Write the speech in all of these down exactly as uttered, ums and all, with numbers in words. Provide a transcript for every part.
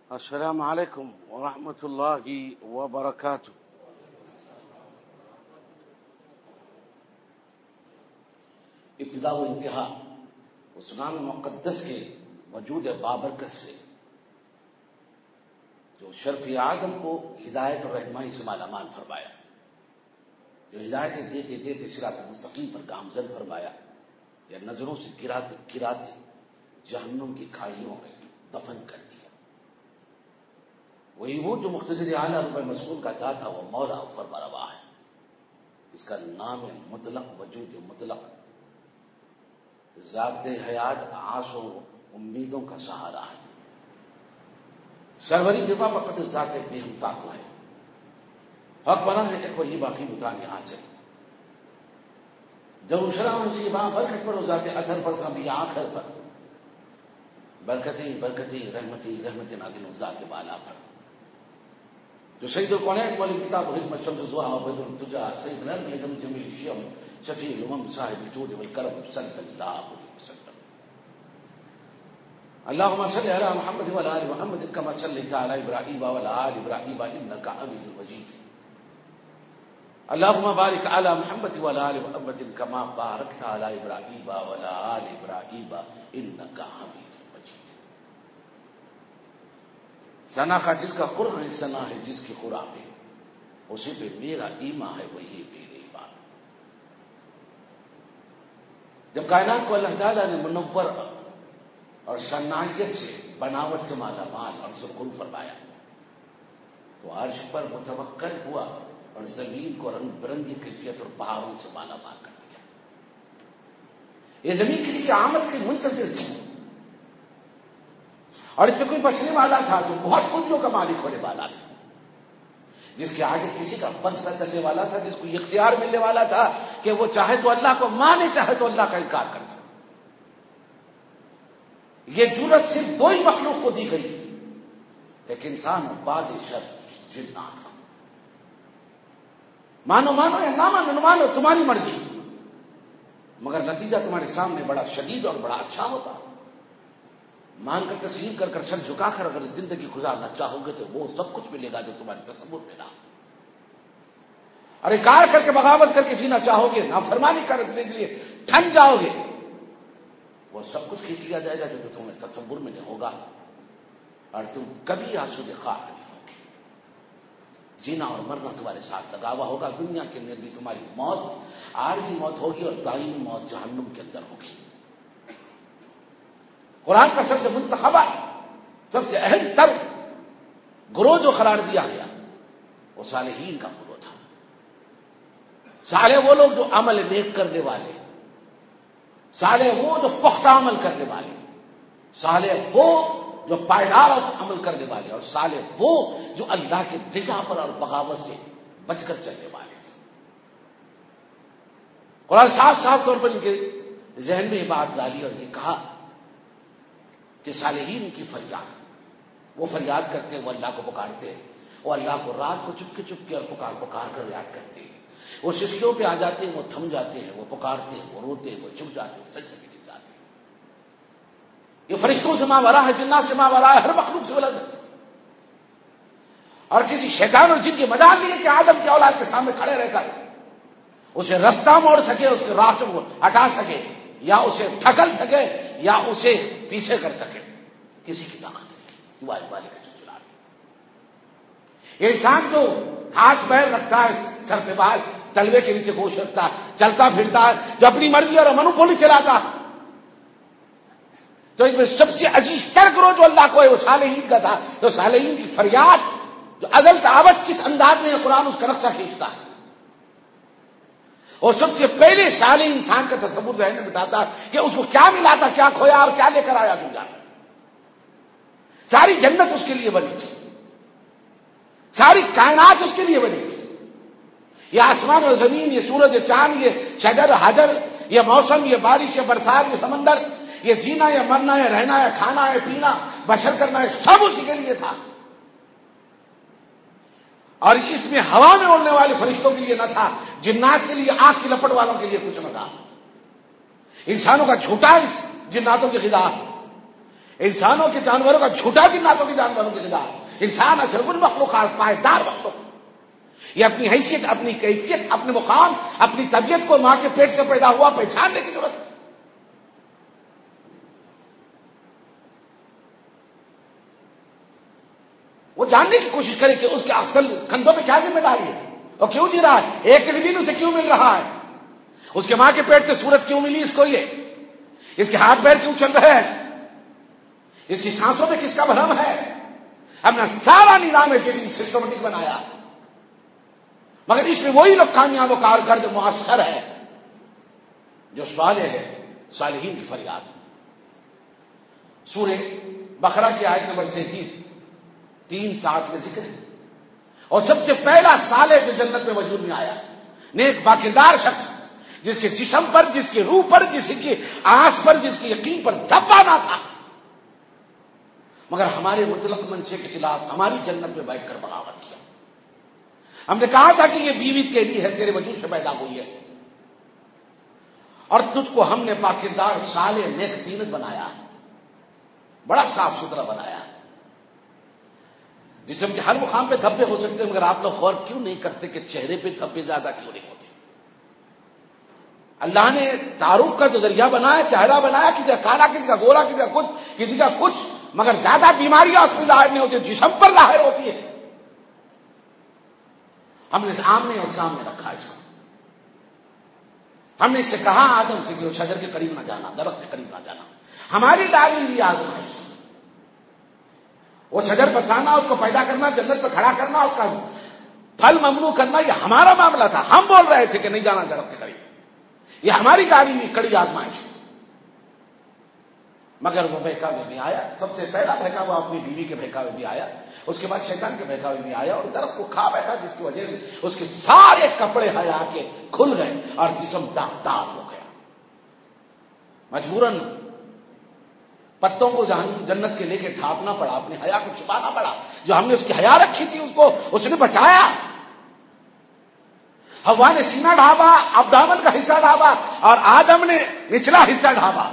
السلام علیکم ورحمۃ اللہ وبرکاتہ۔ ابتدا و انتہا اس نام مقدس کے وجود بابرکت سے جو شرف آدم کو ہدایت اور رہنمائی سے مالا مال فرمایا، جو ہدایتیں دیتے دیتے صراط مستقیم پر گامزن فرمایا، یا نظروں سے گراتے گراتے جہنم کی کھائیوں میں دفن کر دیا، وہی وہ جو مقتدر اعلیٰ رب مسعود کا داتا وہ مولا فرما روا ہے۔ اس کا نام مطلق وجود مطلق، ذات حیات آس و امیدوں کا سہارا ہے، سروری دفاع وقت ذات بے ہمتا کو ہے، حق بنا ہے ایک وہی باقی متانے حاصل، جب اشرا نصیبہ برکت پر ذات اثر پر سبھی آخر پر برکتیں برکتیں رحمتیں رحمتیں نازل ذات بالا پر، جو سید القونین والی کتاب حکمت شمس ضحیٰ و بدر الدجا سید العلم ایدم جمیل الشیم شفیع الامم صاحب الجود والکرم صلی اللہ علیہ وسلم۔ اللہم صلی علی محمد وعلی آل محمد کما صلیت علی ابراہیم وعلی آل ابراہیم انک حمید مجید۔ اللہم بارک علی محمد وعلی آل محمد کما بارکت علی ابراہیم وعلی آل ابراہیم انک حمید۔ ثنا کا جس کا قرآن ثنا ہے جس کی خوراک ہے، اسی پہ میرا ایمان ہے وہی میرے ایمان۔ جب کائنات کو اللہ تعالیٰ نے منور اور صنعیت سے بناوٹ سے مالا مال اور سرخرو فرمایا تو عرش پر متوکل ہوا اور زمین کو رنگ برنگی کیفیت اور بہاروں سے مالا مال کر دیا۔ یہ زمین کسی کی آمد کی منتظر تھی، اور اس میں کوئی بچنے والا تھا جو بہت کنجوں کا مالک ہونے والا تھا، جس کے آگے کسی کا بس نہ چلنے والا تھا، جس کو یہ اختیار ملنے والا تھا کہ وہ چاہے تو اللہ کو مانے چاہے تو اللہ کا انکار کر سکے۔ یہ جرت صرف دو ہی مخلوق کو دی گئی، ایک انسان اور بعد شر جنات کو۔ مانو مانو یا نہ مانو مانو تمہاری مرضی، مگر نتیجہ تمہارے سامنے بڑا شدید اور بڑا اچھا ہوتا۔ مان کر تسلیم کر کر سر جھکا کر اگر زندگی گزارنا چاہو گے تو وہ سب کچھ ملے گا جو تمہارے تصور میں نہ، اور انکار کر کے بغاوت کر کے جینا چاہو گے، نافرمانی کرنے کے لیے ٹھن جاؤ گے، وہ سب کچھ کھینچ لیا جائے گا جو تمہیں تصور میں نہیں ہوگا، اور تم کبھی آسود خاک نہیں ہوگے۔ جینا اور مرنا تمہارے ساتھ لگا ہوا ہوگا۔ دنیا کے اندر بھی تمہاری موت عارضی موت ہوگی اور دائمی موت جہنم کے اندر ہوگی۔ قرآن کا سب سے منتخبہ سب سے اہم تر گروہ جو قرار دیا گیا وہ صالحین کا گروہ تھا۔ صالح وہ لوگ جو عمل نیک کرنے والے، صالح وہ جو پختہ عمل کرنے والے، صالح وہ جو پائیدار عمل کرنے والے، اور صالح وہ جو اللہ کے رضا پر اور بغاوت سے بچ کر چلنے والے تھے۔ قرآن صاف صاف طور پر ان کے ذہن میں یہ بات ڈالی اور یہ کہا کہ صالحین کی فریاد، وہ فریاد کرتے ہیں، وہ اللہ کو پکارتے ہیں، وہ اللہ کو رات کو چپکے چپکے اور پکار پکار کر یاد کرتے ہیں، وہ سجدوں پہ آ جاتے ہیں، وہ تھم جاتے ہیں، وہ پکارتے ہیں، وہ روتے ہیں، وہ چپ جاتے ہیں، سجدے میں گر جاتے ہیں۔ یہ فرشتوں سے ماورا ہے، جنات سے ماورا ہے، ہر مخلوق سے بلند ہے، اور کسی شیطان اور جن کی مجال نہیں ہے کہ آدم کی اولاد کے سامنے کھڑے رہ کر اسے رستہ موڑ سکے، اس کے راستوں کو ہٹا سکے، یا اسے ٹھکل سکے، یا اسے پیچھے کر سکے، کسی کی طاقت نہیں، والے والے کا چلا رہے۔ یہ انسان جو ہاتھ پیر رکھتا ہے، سر پہ بال، تلوے کے نیچے گوشت رکھتا ہے، چلتا پھرتا ہے، جو اپنی مرضی اور منوپولی چلاتا، تو اس میں سب سے عزیز تر گروہ جو اللہ کو ہے وہ صالحین کا تھا۔ تو صالحین کی فریاد جو ازل سے ابد کس انداز میں قرآن اس کا نقشہ کھینچتا ہے، اور سب سے پہلے صالح انسان کا تصور ذہن میں بتاتا کہ اس کو کیا ملا تھا، کیا کھویا اور کیا لے کر آیا دنیا میں۔ ساری جنت اس کے لیے بنی تھی، ساری کائنات اس کے لیے بنی تھی، یہ آسمان اور زمین، یہ سورج، یہ چاند، یہ شجر حجر، یہ موسم، یہ بارش، یہ برسات، یہ سمندر، یہ جینا یا مرنا ہے، رہنا ہے، کھانا ہے، پینا، بشر کرنا ہے، سب اسی کے لیے تھا۔ اور اس میں ہوا میں اڑنے والے فرشتوں کے لیے نہ تھا، جنات کے لیے، آنکھ کی لپٹ والوں کے لیے کچھ نہ تھا، انسانوں کا جھوٹا جناتوں کی خدا، انسانوں کے جانوروں کا جھوٹا بھی ناتوں کے جانوروں کے خلاف. انسان اشرف المخلوقات، پائیدار مخلوق. یہ اپنی حیثیت، اپنی کیفیت، اپنے مقام، اپنی طبیعت کو ماں کے پیٹ سے پیدا ہوا پہچاننے کی ضرورت ہے. وہ جاننے کی کوشش کرے کہ اس کے اصل کندھوں پہ کیا ذمہ داری ہے اور کیوں جی رہا ہے، ایک دن اسے کیوں مل رہا ہے، اس کے ماں کے پیٹ سے سورج کیوں ملی اس کو، یہ اس کے ہاتھ پیر کیوں چل رہے ہیں، اس کی سانسوں میں کس کا بھرم ہے. ہم نے سارا نظام سسٹمیٹک بنایا، مگر اس میں وہی لوگ کامیاب و کارکرد مؤثر ہے جو صالح ہے، صالحین کی فریاد. سورہ بقرہ کی آیت نمبر سینتیس تین ساٹھ میں ذکر ہے. اور سب سے پہلا صالح جو جنت میں وجود میں آیا، نیک باکردار شخص، جس کے جسم پر، جس کی روح پر، جس کی آنکھ پر، جس کی یقین پر دھبا نہ تھا، مگر ہمارے مطلق منشے کے خلاف ہماری جنت میں بیٹھ کر بغاوت کیا. ہم نے کہا تھا کہ یہ بیوی تیری ہے، تیرے وجود سے پیدا ہوئی ہے، اور تجھ کو ہم نے باکردار صالح نیک تینت بنایا، بڑا صاف ستھرا بنایا. جسم کے ہر مقام پہ دھبے ہو سکتے ہیں، مگر آپ لوگ غور کیوں نہیں کرتے کہ چہرے پہ دھبے زیادہ کیوں نہیں ہوتے؟ اللہ نے تعارف کا جو ذریعہ بنایا، چہرہ بنایا، کسی کا کالا، کسی کا گولا، کسی کا کچھ، کسی کا کچھ، مگر زیادہ بیماریاں اس میں ظاہر نہیں ہوتی، جسم پر ظاہر ہوتی ہے. ہم نے آمنے اور سامنے رکھا اس کو. ہم نے اس سے کہا آدم سے کہ وہ شجر کے قریب نہ جانا، درخت کے قریب نہ جانا. ہماری ڈالی ہوئی آزمائش، وہ شجر بتانا، اس کو پیدا کرنا، جنت پہ کھڑا کرنا، اس کا پھل ممنوع کرنا، یہ ہمارا معاملہ تھا. ہم بول رہے تھے کہ نہیں جانا درخت کے قریب. یہ ہماری ڈالی ہوئی کڑی آزمائش. مگر وہ بہکاوے میں آیا. سب سے پہلا بہکاوا اپنی بیوی کے بہکاوے میں آیا، اس کے بعد شیطان کے بہکاوے میں آیا اور درخت کو کھا بیٹھا، جس کی وجہ سے اس کے سارے کپڑے حیا کے کھل گئے اور جسم داغدار ہو گیا. مجبوراً پتوں کو جنت کے لے کے ڈھانپنا پڑا، اپنی حیا کو چھپانا پڑا. جو ہم نے اس کی حیا رکھی تھی اس کو اس نے بچایا. ہوا نے سینہ ڈھانپا، اب دامن کا حصہ ڈھانپا، اور آدم نے نچلا حصہ ڈھانپا.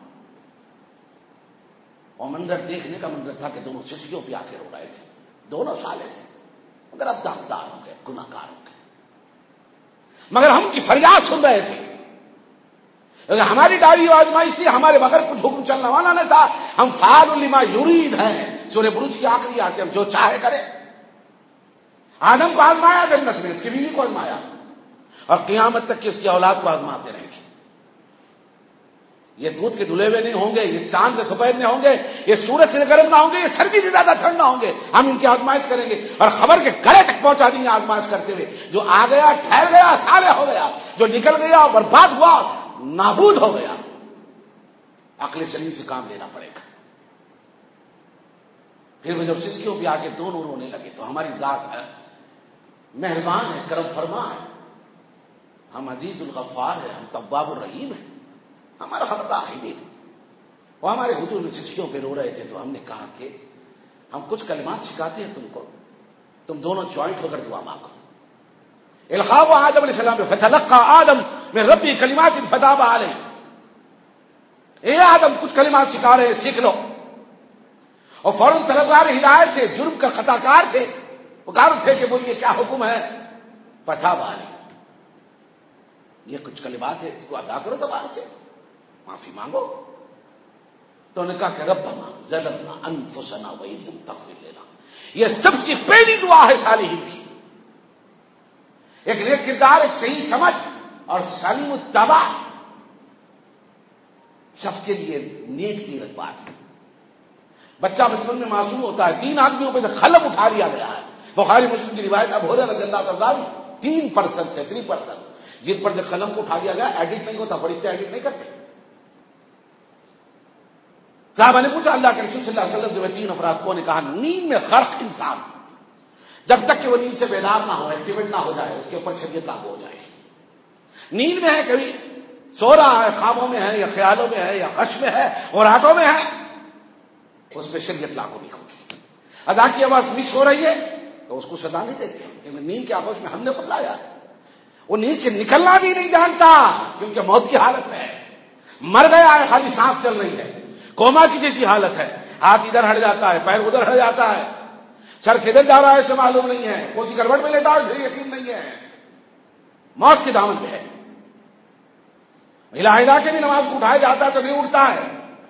اور منظر دیکھنے کا منظر تھا کہ دونوں سچیوں پہ آ کے رو رہے تھے، دونوں صالح تھے، مگر اب داغدار ہو گئے، گناہ گار ہو گئے. مگر ہم کی فریاد سن رہے تھے، ہماری ڈاری آزمائش تھی، ہمارے بغیر کچھ حکم چلنا والا نہیں تھا. ہم فعال لما یرید ہیں. سورہ بروج کی آخری آتے ہم جو چاہے کرے. آدم کو آزمایا جنت میں، اس کی بیوی کو آزمایا، اور قیامت تک کی اس کی اولاد کو آزماتے رہیں گے. یہ دودھ کے دھلے ہوئے نہیں ہوں گے، یہ چاند سے سفید نہیں ہوں گے، یہ سورج سے گرم نہ ہوں گے، یہ سردی سے زیادہ ٹھنڈ نہ ہوں گے. ہم ان کی آزمائش کریں گے اور خبر کے گلے تک پہنچا دیں گے آزمائش کرتے ہوئے. جو آ گیا ٹھہر گیا صالح ہو گیا، جو نکل گیا برباد ہوا نابود ہو گیا. عقل سلیم سے کام لینا پڑے گا. پھر وہ جب سسکیوں پہ آ کے دونوں رونے لگے تو ہماری ذات ہے، مہربان ہے، کرم فرما ہے، ہم عزیز الغفار ہے، ہم تواب الرحیم ہیں، ہمارا ہم راحم ہے. وہ ہمارے حضور میں سچکیوں پہ رو رہے تھے تو ہم نے کہا کہ ہم کچھ کلمات سکھاتے ہیں تم کو، تم دونوں جوائنٹ ہو کر دعا مانگو. الخاب آدم علیہ السلام پہ فتلقى آدم من ربی کلمات فتاب علیہ. اے آدم کچھ کلمات سکھا رہے ہیں، سیکھ لو. اور فوراً طلبگار ہدایت تھے، جرم کا خطا کار تھے، پکار تھے کہ بولیے کیا حکم ہے. فتاب علیہ، یہ کچھ کلمات ہے، اس کو ادا کرو زبان سے، معافی مانگو. تو انہوں نے کہا کہ ربنا ظلمنا انفسنا وان لم تغفر لنا. یہ سب سے پہلی دعا ہے صالحین کی. ایک نیک کردار، ایک صحیح سمجھ اور سلیم التبع شخص کے لیے نیک تیرت بات ہے. بچہ بچپن میں معصوم ہوتا ہے. تین آدمیوں پہ قلم اٹھا لیا گیا ہے. بخاری مسلم کی روایت اب ہو رہا رضی اللہ عنہ، تین پرسنٹ ہے، تھری پرسنٹ جن پر جب قلم کو اٹھا لیا گیا ایڈٹ نہیں ہوتا، فرشتے ایڈٹ نہیں کرتے. صحابہ نے پوچھا اللہ کے رسول صلی اللہ علیہ وسلم جو تین افراد کو، نے کہا نیند میں غرق انسان جب تک کہ وہ نیند سے بیدار نہ ہو، ایکٹیویٹ نہ ہو جائے، اس کے اوپر شریعت لاگو ہو جائے. نیند میں ہے، کبھی سو رہا ہے، خوابوں میں ہے یا خیالوں میں ہے یا غش میں ہے اور آٹوں میں ہے، اس پہ شریعت لاگو نہیں ہوگی. ادا کی آواز مس ہو رہی ہے تو اس کو سزا نہیں دیتے، کیونکہ نیند کے آغوش میں ہم نے خود لایا. وہ نیند سے نکلنا بھی نہیں جانتا کیونکہ موت کی حالت میں ہے، مر گیا ہے، خالی سانس چل رہی ہے، کوما کی جیسی حالت ہے. ہاتھ ادھر ہٹ جاتا ہے، پیر ادھر ہٹ جاتا ہے، سر کدھر جا رہا ہے اسے معلوم نہیں ہے، کوسی کروٹ میں لیٹا ہے یقین نہیں ہے، موت کے دامن پہ ہے. ہلا ہلا کے بھی نماز کو اٹھایا جاتا ہے تو نہیں اٹھتا ہے.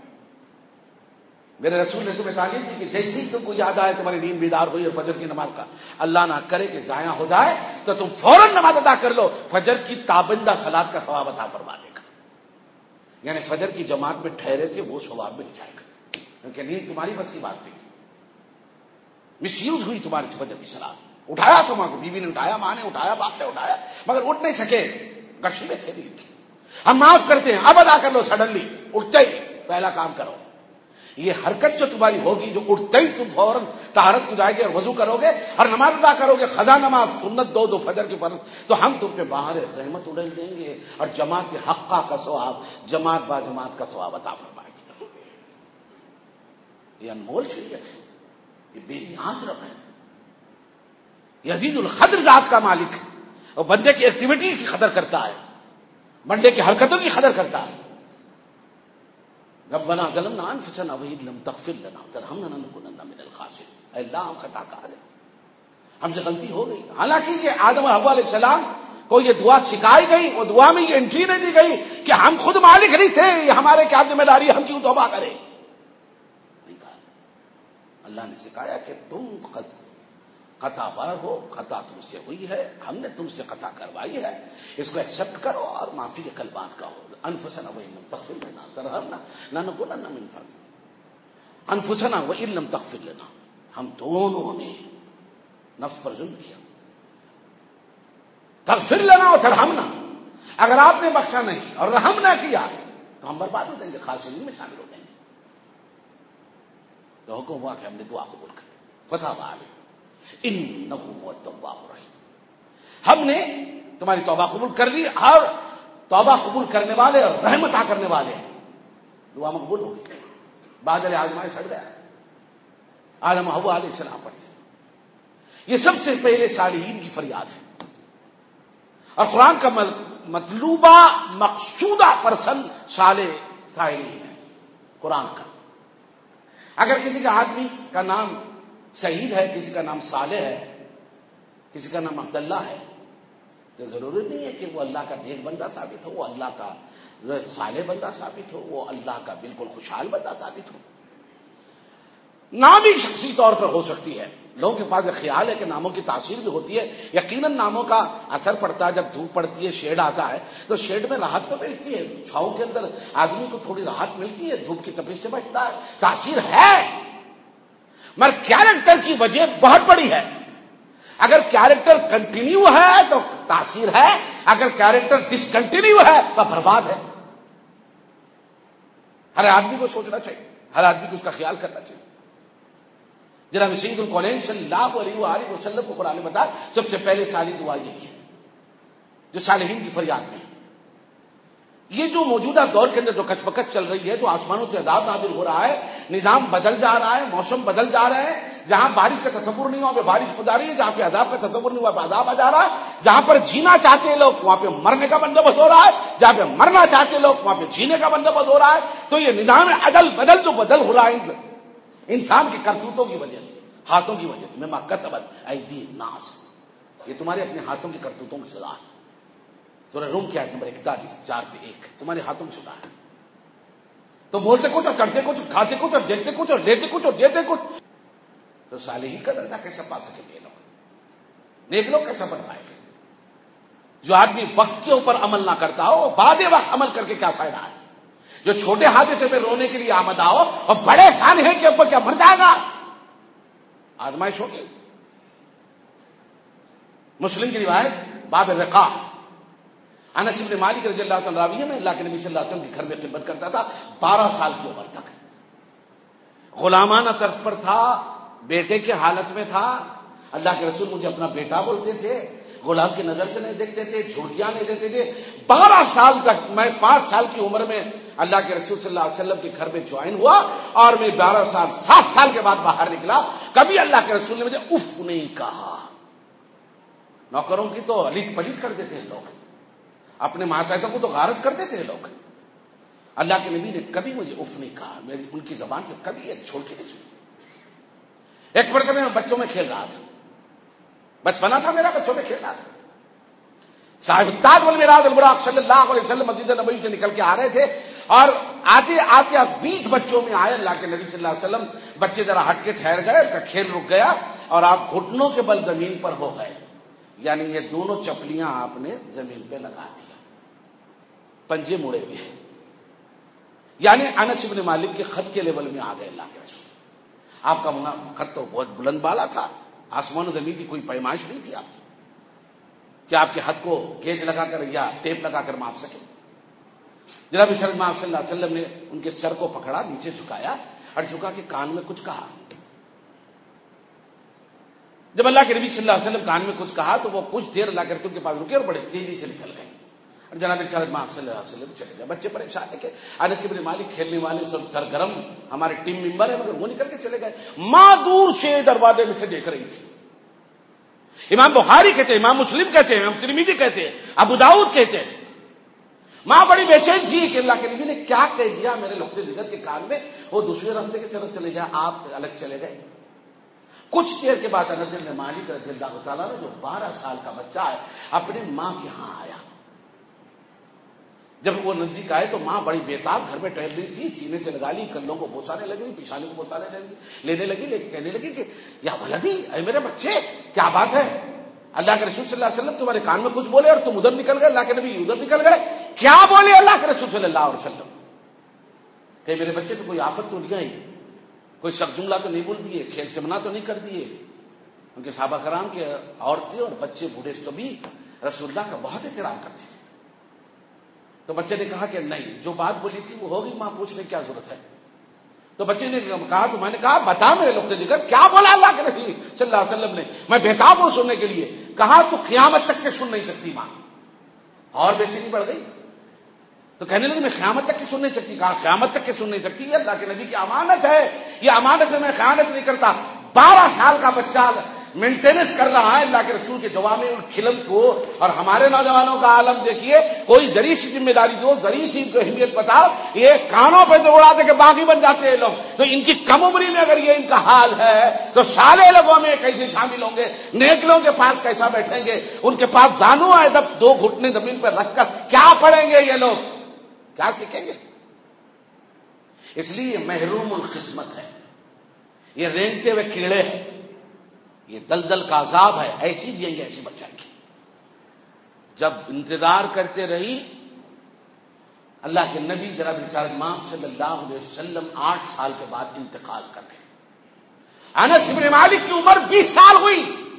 میرے رسول نے تمہیں تعلیم دی کہ جیسے ہی تم کو یاد آئے تمہاری نیند بیدار ہوئی اور فجر کی نماز کا اللہ نہ کرے کہ ضائع ہو جائے تو تم فوراً نماز ادا کر لو، فجر کی تابندہ صلاۃ کا ثواب عطا فرما دے گا. یعنی فجر کی جماعت میں ٹھہرے تھے وہ ثواب مل جائے گا، کیونکہ نیند تمہاری بس کی بات نہیں، مس یوز ہوئی تمہاری فجر کی صلاۃ. اٹھایا تمہاں کو، بیوی نے اٹھایا، ماں نے اٹھایا، باپ نے اٹھایا، مگر اٹھ نہیں سکے، گشے تھے نیند کی. ہم معاف کرتے ہیں، اب ادا کر لو سڈنلی، اٹھتے ہی پہلا کام کرو. یہ حرکت جو تمہاری ہوگی، جو اٹھتے ہی تم فوراً طہارت کو جائے گے اور وضو کرو گے اور نماز ادا کرو گے، قضا نماز سنت دو دو فجر کی فرض، تو ہم تم پہ باہر رحمت اڑیل دیں گے اور جماعت کے حقہ کا ثواب، جماعت با جماعت کا ثواب عطا فرمائے گے. یہ انمول چیز ہے، یہ بے نیاز رب ہے، یہ عزیز القدر ذات کا مالک ہے، اور بندے کی ایکٹیویٹی کی قدر کرتا ہے، بندے کی حرکتوں کی قدر کرتا ہے. ربنا ظلمنا انفسنا وان لم تغفر لنا وترحمنا لنكونن من الخاسرين. اے اللہ ہم خطا کار ہیں، ہم سے غلطی ہو گئی. حالانکہ یہ آدم اور حوا علیہ السلام کو یہ دعا سکھائی گئی، وہ دعا میں یہ انٹری نہیں دی گئی کہ ہم خود مالک نہیں تھے، یہ ہمارے کیا ذمہ داری، ہم کیوں توبہ کریں. نہیں کہا، اللہ نے سکھایا کہ تم خطا بار ہو، خطا تم سے ہوئی ہے، ہم نے تم سے خطا کروائی ہے، اس کو ایکسپٹ کرو اور معافی کے کلمات کہو. انفسنا وان لم تغفر لنا وترحمنا لنكونن من الخاسرين. انفسنا وان لم تغفر لنا، ہم دونوں نے نفس پر ظلم کیا. تغفر لنا وترحمنا، اگر آپ نے بخشا نہیں اور رحم نہ کیا تو ہم برباد ہو جائیں گے، خاسرین میں شامل ہو جائیں گے. تو حکم ہوا کہ ہم نے دعا قبول کر فتح علیہ انہ هو التواب الرحیم. ہم نے تمہاری توبہ قبول کر لی، اور توبہ قبول کرنے والے اور رحمت عطا کرنے والے ہیں. دعا مقبول ہو گئی، بادل آزمائش ہٹ گیا آدم حوا علیہ السلام پر سے. یہ سب سے پہلے صالحین کی فریاد ہے، اور قرآن کا مطلوبہ مقصودہ پرسن صالح صالحین ہے. قرآن کا اگر کسی کا آدمی کا نام شہید ہے، کسی کا نام صالح ہے، کسی کا نام عبداللہ ہے، تو ضروری نہیں ہے کہ وہ اللہ کا نیک بندہ ثابت ہو، وہ اللہ کا صالح بندہ ثابت ہو، وہ اللہ کا بالکل خوشحال بندہ ثابت ہو. نام ہی شخصی طور پر ہو سکتی ہے. لوگوں کے پاس یہ خیال ہے کہ ناموں کی تاثیر بھی ہوتی ہے. یقیناً ناموں کا اثر پڑتا ہے. جب دھوپ پڑتی ہے، شیڈ آتا ہے، تو شیڈ میں راحت تو ملتی ہے، چھاؤں کے اندر آدمی کو تھوڑی راحت ملتی ہے، دھوپ کی تپش سے بچتا ہے، تاثیر ہے. مگر کیریکٹر کی وجہ بہت بڑی ہے. اگر کیریکٹر کنٹینیو ہے تو تاثیر ہے، اگر کیریکٹر ڈسکنٹینیو ہے تو برباد ہے. ہر آدمی کو سوچنا چاہیے، ہر آدمی کو اس کا خیال کرنا چاہیے. جناب سید القولین صلی اللہ علیہ وآلہ وسلم کو قرآن نے بتایا سب سے پہلے صالح دعا یہ ہے جو صالحین کی فریاد میں. یہ جو موجودہ دور کے اندر جو کچ پکچ چل رہی ہے، جو آسمانوں سے عذاب نازل ہو رہا ہے، نظام بدل جا رہا ہے، موسم بدل جا رہے ہیں، جہاں بارش کا تصور نہیں ہوا وہاں پہ بارش ہو جا رہی ہے، جہاں پہ عذاب کا تصور نہیں ہوا وہاں پہ عذاب آ جا رہا ہے، جہاں پر جینا چاہتے ہیں لوگ وہاں پہ مرنے کا بندوبست ہو رہا ہے، جہاں پہ مرنا چاہتے لوگ وہاں پہ جینے کا بندوبست ہو رہا ہے. تو یہ نظام عدل بدل جو بدل ہو رہا ہے انسان کی کرتوتوں کی وجہ سے، ہاتھوں کی وجہ سے. میں کسبت ایدی الناس، یہ تمہارے اپنے ہاتھوں کی کرتوتوں کی سزا ہے. سورہ روم کی آیت نمبر اکتالیس چار پہ ایک، تمہارے ہاتھوں کی سزا ہے. تو بولتے کچھ اور کرتے کچھ، کھاتے کچھ اور دیکھتے کچھ اور لیتے کچھ اور دیتے کچھ. تو صالحین کا درجہ کیسا پا سکیں گے لوگ؟ نیک لوگ کیسا بن پائے گے؟ جو آدمی وقت کے اوپر عمل نہ کرتا ہو، بعد وقت عمل کر کے کیا فائدہ ہے؟ جو چھوٹے حادثے پہ رونے کے لیے آمد آؤ اور بڑے سانحے کے اوپر کیا مر جائے گا؟ آزمائش ہوگی. مسلم کی روایت باب الرقاع، انس بن مالک رضی اللہ عنہ راوی میں اللہ کے نبی صلی اللہ علیہ وسلم کے گھر میں خدمت کرتا تھا بارہ سال کی عمر تک. غلامانہ طرز پر تھا، بیٹے کے حالت میں تھا. اللہ کے رسول مجھے اپنا بیٹا بولتے تھے، غلام کی نظر سے نہیں دیکھتے تھے، جھوٹیاں نہیں دیتے تھے. بارہ سال تک، میں پانچ سال کی عمر میں اللہ کے رسول صلی اللہ علیہ وسلم کے گھر میں جوائن ہوا، اور میں بارہ سال سات سال کے بعد باہر نکلا. کبھی اللہ کے رسول نے مجھے اف نہیں کہا. نوکروں کی تو الیٹ پلیٹ کر دیتے ہیں لوگ، اپنے ماتحتوں کو تو غارت کر دیتے ہیں لوگ. اللہ کے نبی نے کبھی مجھے اف نہیں کہا، میری ان کی زبان سے کبھی ایک چھوڑ کے نہیں سنی۔ ایک مرتبہ میں بچوں میں کھیل رہا تھا، بچپنا تھا میرا، بچوں میں کھیل رہا تھا، صاحب التاج والمراج البراق صلی اللہ علیہ وسلم مسجد نبوی سے نکل کے آ رہے تھے، اور آتے آتے بیس بچوں میں آئے اللہ کے نبی صلی اللہ علیہ وسلم، بچے ذرا ہٹ کے ٹھہر گئے، ان کا کھیل رک گیا اور آپ گھٹنوں کے بل زمین پر ہو گئے، یعنی یہ دونوں چپلیاں آپ نے زمین پہ لگا دیا، پنجے مڑے ہوئے ہیں، یعنی انس بن مالک کے خط کے لیول میں آ گئے اللہ کے رسول۔ آپ کا خط تو بہت بلند بالا تھا، آسمان و زمین کی کوئی پیمائش نہیں تھی آپ کی کہ آپ کے خط کو گیج لگا کر یا ٹیپ لگا کر ماپ سکے۔ جناب شرم آپ صلی اللہ علیہ وسلم نے ان کے سر کو پکڑا، نیچے جھکایا اور جھکا کے کان میں کچھ کہا۔ جب اللہ کے نبی صلی اللہ علیہ وسلم کان میں کچھ کہا تو وہ کچھ دیر اللہ کے رسول کے پاس رکے اور بڑے تیزی سے نکل گئے، اور جناب شرم آپ صلی اللہ علیہ وسلم چلے گئے۔ بچے پریشان ہے کہ انس بن مالک کھیلنے والے سب سرگرم ہمارے ٹیم ممبر ہیں، مگر وہ نکل کے چلے گئے۔ ماں دور سے دروازے میں سے دیکھ رہی تھی۔ امام بخاری کہتے ہیں، امام مسلم کہتے ہیں، امام ترمذی کہتے ہیں، ابو داؤد کہتے ہیں، ماں بڑی بے چین تھی کہ اللہ کے نبی نے کیا کہہ دیا میرے لقطے جگر کے کان میں۔ وہ دوسرے راستے کی طرف چلے گئے، آپ الگ چلے گئے۔ کچھ دیر کے بعد انس بن مالک رضی اللہ تعالیٰ نے جو بارہ سال کا بچہ ہے اپنی ماں کے ہاں آیا۔ جب وہ نزدیک آئے تو ماں بڑی بےتاب گھر میں ٹہل رہی تھی، سینے سے لگا لی، کندھوں کو بوسانے لگی، پیشانی کو بوسانے لگی لینے لگی لیکن کہنے لگی کہ یا ولدی، اے میرے بچے کیا بات ہے؟ اللہ کے رسول صلی اللہ علیہ وسلم تمہارے کان میں کچھ بولے اور تم ادھر نکل گئے، اللہ کے نبی ادھر نکل گئے، کیا بولے اللہ کے رسول صلی اللہ علیہ وسلم؟ کہ میرے بچے پہ کوئی آفت تو نہیں آئی، کوئی شک جملہ تو نہیں بول دیے، کھیل سے منع تو نہیں کر دیے؟ ان کے صحابہ کرام کے عورتیں اور بچے بوڑھے سبھی رسول اللہ کا بہت احترام کرتے تھے۔ تو بچے نے کہا کہ نہیں، جو بات بولی تھی وہ ہوگی، ماں پوچھنے کی کیا ضرورت ہے؟ تو بچے نے کہا تو میں نے کہا بتا میرے لقطے جگر کیا بولا اللہ کے نبی صلی اللہ علیہ وسلم نے، میں بےتاب ہوں سننے کے لیے۔ کہا تو قیامت تک کے سن نہیں سکتی ماں، اور بے چینی بڑھ گئی تو کہنے لگی میں قیامت تک کی سن نہیں سکتی۔ کہا قیامت تک کے سن نہیں سکتی، یہ اللہ کے نبی کی امانت ہے، یہ امانت میں میں خیانت نہیں کرتا۔ بارہ سال کا بچہ مینٹیننس کر رہا ہے اللہ کے رسول کے جواب میں ان کھلم کو، اور ہمارے نوجوانوں کا عالم دیکھیے، کوئی ذری سی ذمہ داری دو، ذری سی اہمیت بتاؤ، یہ کانوں پہ دوڑاتے کہ باغی بن جاتے ہیں لوگ۔ تو ان کی کم عمری میں اگر یہ ان کا حال ہے تو سالے لوگوں میں کیسے شامل ہوں گے؟ نیک لوگوں کے پاس کیسا بیٹھیں گے؟ ان کے پاس زانو ہے، جب دو گھٹنے زمین پر رکھ کر کیا پڑھیں گے یہ لوگ؟ کیا سیکھیں گے؟ اس لیے محروم القسمت ہے، یہ رینگتے ہوئے کیڑے ہیں، یہ دلدل کا عذاب ہے، ایسی دیں گے ایسی بچائیں گے۔ جب انتظار کرتے رہی اللہ کے نبی جناب رسالت مآب صلی اللہ علیہ وسلم آٹھ سال کے بعد انتقال کر گئے۔ انس بن مالک کی عمر بیس سال ہوئی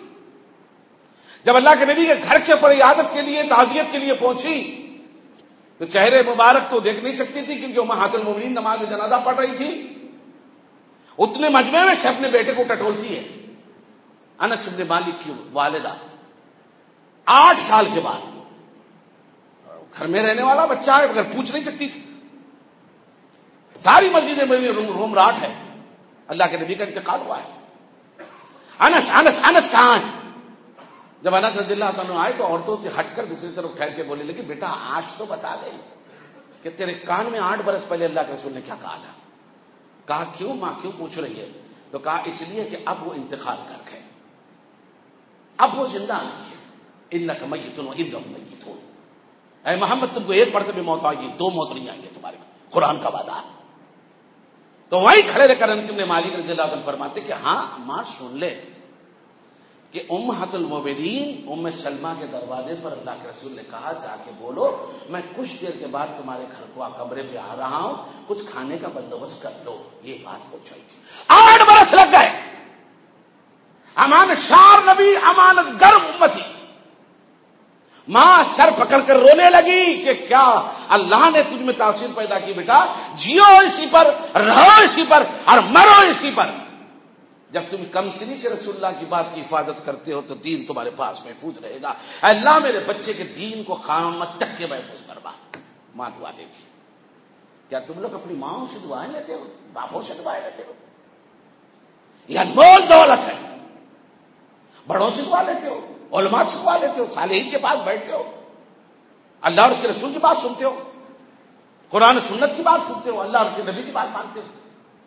جب اللہ کے نبی کے گھر کے اوپر عیادت کے لیے تعزیت کے لیے پہنچی تو چہرے مبارک تو دیکھ نہیں سکتی تھی کیونکہ امہات المومنین نماز جنازہ پڑھ رہی تھی، اتنے مجمع میں سے اپنے بیٹے کو ٹٹولتی ہے انس بن مالک کی والدہ آٹھ سال کے بعد، گھر میں رہنے والا بچہ ہے مگر پوچھ نہیں سکتی تھی، ساری مسجدیں میں روم راٹ ہے، اللہ کے نبی کا انتقال ہوا ہے، انس انس انس کہاں ہے؟ جب انس رضی اللہ عنہ آئے تو عورتوں سے ہٹ کر دوسری طرف ٹھہر کے بولنے لگی بیٹا آج تو بتا دے کہ تیرے کان میں آٹھ برس پہلے اللہ کے رسول نے کیا کہا تھا؟ کہا کیوں ماں کیوں پوچھ رہی ہے؟ تو کہا اس لیے کہ اب وہ انتقال کر گئے، اب وہ زندہ نہیں ہے، انک میت و انہم میتون، اے محمد تم کو ایک مرتبہ موت آئے گی، دو موت نہیں آئیں گے تمہارے، قرآن کا وعدہ ہے۔ تو وہیں کھڑے رہ کر انس بن مالک رضی اللہ عنہ فرماتے کہ ہاں ماں سن لے کہ امہات المومنین ام سلمہ کے دروازے پر اللہ کے رسول نے کہا جا کے بولو میں کچھ دیر کے بعد تمہارے گھر کو کمرے پہ آ رہا ہوں، کچھ کھانے کا بندوبست کر لو، یہ بات پہنچائی تھی۔ آٹھ برس لگ گئے، امانت شار نبی، امانت گرم امتی، ماں سر پکڑ کر رونے لگی کہ کیا اللہ نے تجھ میں تاثیر پیدا کی بیٹا، جیو اسی پر، رہو اسی پر اور مرو اسی پر، جب تم کم سنی سے رسول اللہ کی بات کی حفاظت کرتے ہو تو دین تمہارے پاس محفوظ رہے گا، اے اللہ میرے بچے کے دین کو قیامت تک کے محفوظ کروا۔ ماں دعا دیتی۔ کیا تم لوگ اپنی ماں سے دعائیں لیتے ہو، باپوں سے دعائیں لیتے ہو؟ یہ انمول دولت ہے، بڑوں سے دعا لیتے ہو، علماء سے دعا لیتے ہو، صالحین کے پاس بیٹھتے ہو، اللہ اور اس کے رسول کی بات سنتے ہو، قرآن سنت کی بات سنتے ہو, اللہ اور اس کے نبی کی بات مانتے ہو.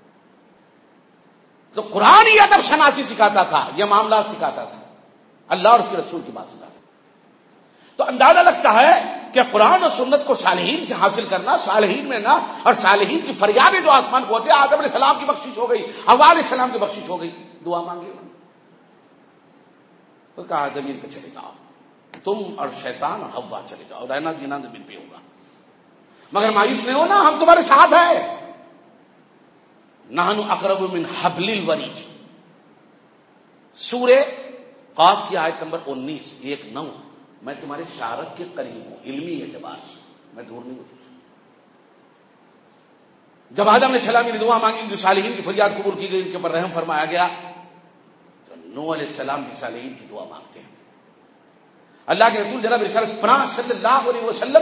تو قرآن ہی ادب شناسی سکھاتا تھا, یہ معاملات سکھاتا تھا, اللہ اور اس کے رسول کی بات سکھاتا تھا. تو اندازہ لگتا ہے کہ قرآن اور سنت کو صالحین سے حاصل کرنا, صالحین میں نا, اور صالحین کی فریادیں جو آسمان کو ہوتے ہیں. آدم علیہ السلام کی بخشش ہو گئی, حوا علیہ السلام کی بخشش ہو گئی, دعا مانگی انہوں نے, تو کہا زمین پہ چلے جاؤ, تم اور شیطان اور حوا چلے جاؤ, رہنا جینا زمین پہ ہوگا, مگر مایوس نہیں ہونا, ہم تمہارے ساتھ ہیں. نحن اقرب من حبل الورید, سورہ قاف کی آیت نمبر انیس ایک نو. میں تمہارے شارک کے قریب ہوں علمی اعتبار سے, میں دور نہیں ہوں. جب آدم علیہ السلام نے دعا مانگی, جو صالحین کی فریاد قبول کی گئی, ان کے اوپر رحم فرمایا گیا, تو نوح علیہ السلام کی صالحین کی دعا مانگتے ہیں. اللہ کے رسول جناب رسالت پناہ صلی اللہ علیہ وسلم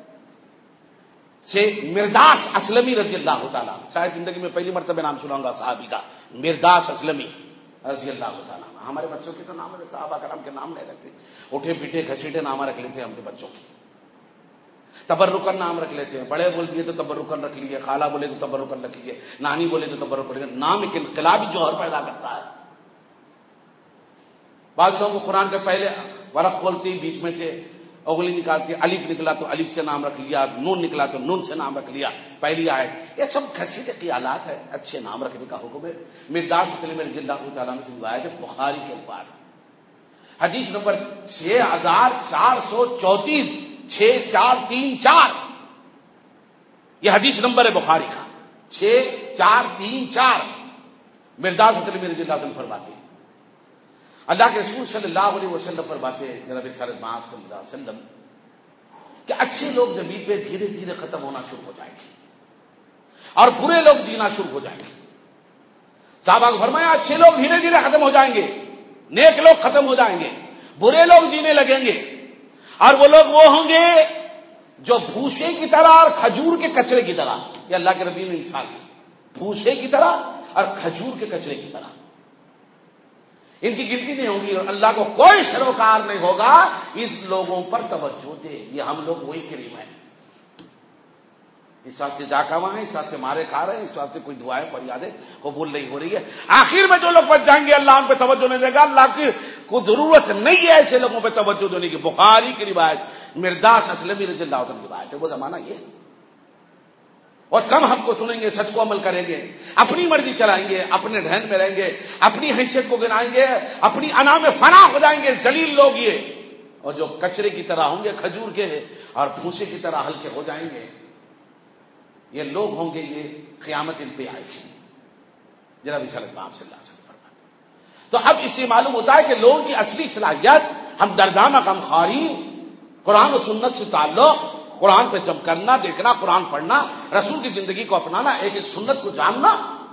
سے مرداس اسلمی رضی اللہ تعالیٰ, شاید زندگی میں پہلی مرتبہ نام سناؤں گا صحابی کا, مرداس اسلمی رضی اللہ تعالیٰ. ہمارے بچوں کے تو نام ہے, صحابہ کرام کے نام نہیں رکھتے, اٹھے پیٹے گھسیٹے نام رکھ لیتے ہیں ہم اپنے بچوں کی, تبرکن نام رکھ لیتے ہیں. بڑے بول دیے تو تبرکن رکھ لیجیے, خالہ بولے تو تبرکن رکھ لیجیے, نانی بولے تو تبرکن رکھ لیجیے. نام ایک انقلابی جوہر پیدا کرتا ہے. بعض لوگوں کو قرآن کے پہلے ورق کھولتی, بیچ میں سے اگلی نکالتی, الف نکلا تو الف سے نام رکھ لیا, نون نکلا تو نون سے نام رکھ لیا, پہلی آیت. یہ سب گھسیٹے کی آلات ہے, اچھے نام رکھنے کا حکم ہے. مرداس اسلمی رضی اللہ تعالیٰ نے سے روایت ہے بخاری کے بعد, حدیث نمبر چھ ہزار چار سو چونتیس, چھ چار تین چار, یہ حدیث نمبر ہے بخاری کا, چھ چار تین چار. مرداس اسلمی رضی اللہ تعالیٰ فرماتے ہیں, اللہ کے رسول صلی اللہ علیہ وسلم فرماتے ہیں, جناب رسالت مآب صلی اللہ علیہ وسلم, کہ اچھے لوگ زمین پہ دھیرے دھیرے ختم ہونا شروع ہو جائیں گے اور برے لوگ جینا شروع ہو جائیں گے. صحابہ کو فرمایا اچھے لوگ دھیرے دھیرے ختم ہو جائیں گے, نیک لوگ ختم ہو جائیں گے, برے لوگ جینے لگیں گے, اور وہ لوگ وہ ہوں گے جو بھوسے کی طرح اور کھجور کے کچرے کی طرح. یہ اللہ کے نبی نے مثال دی, بھوسے کی طرح اور کھجور کے کچرے کی طرح. ان کی گنتی نہیں ہوگی اور اللہ کو کوئی سروکار نہیں ہوگا اس لوگوں پر توجہ دے. یہ ہم لوگ وہی کریم ہیں, اس واسطے جا کما ہے, اس واسطے مارے کھا رہے ہیں, اس واسطے کوئی دعائیں فریادیں قبول نہیں ہو رہی ہے. آخر میں جو لوگ بچ جائیں گے اللہ ان پہ توجہ نہیں دے گا. اللہ کی کو ضرورت نہیں ہے ایسے لوگوں پہ توجہ دینے کی. بخاری کی روایت, مرداس اسلمی رضی اللہ عنہ کی روایت ہے. وہ زمانہ یہ, اور کم ہم کو سنیں گے, سچ کو عمل کریں گے, اپنی مرضی چلائیں گے, اپنے ڈھہن میں رہیں گے, اپنی حیثیت کو گنائیں گے, اپنی انا میں فنا ہو جائیں گے, ذلیل لوگ یہ. اور جو کچرے کی طرح ہوں گے کھجور کے اور بھوسے کی طرح ہلکے ہو جائیں گے, یہ لوگ ہوں گے, یہ قیامت ان پہ آئے گی. جناب رسالت مآب صلی اللہ علیہ وسلم فرماتے. تو اب اس سے معلوم ہوتا ہے کہ لوگوں کی اصلی صلاحیت ہم دردانہ غمخواری, قرآن و سنت سے تعلق, قرآن پہ جم کرنا, دیکھنا, قرآن پڑھنا, رسول کی زندگی کو اپنانا, ایک ایک سنت کو جاننا,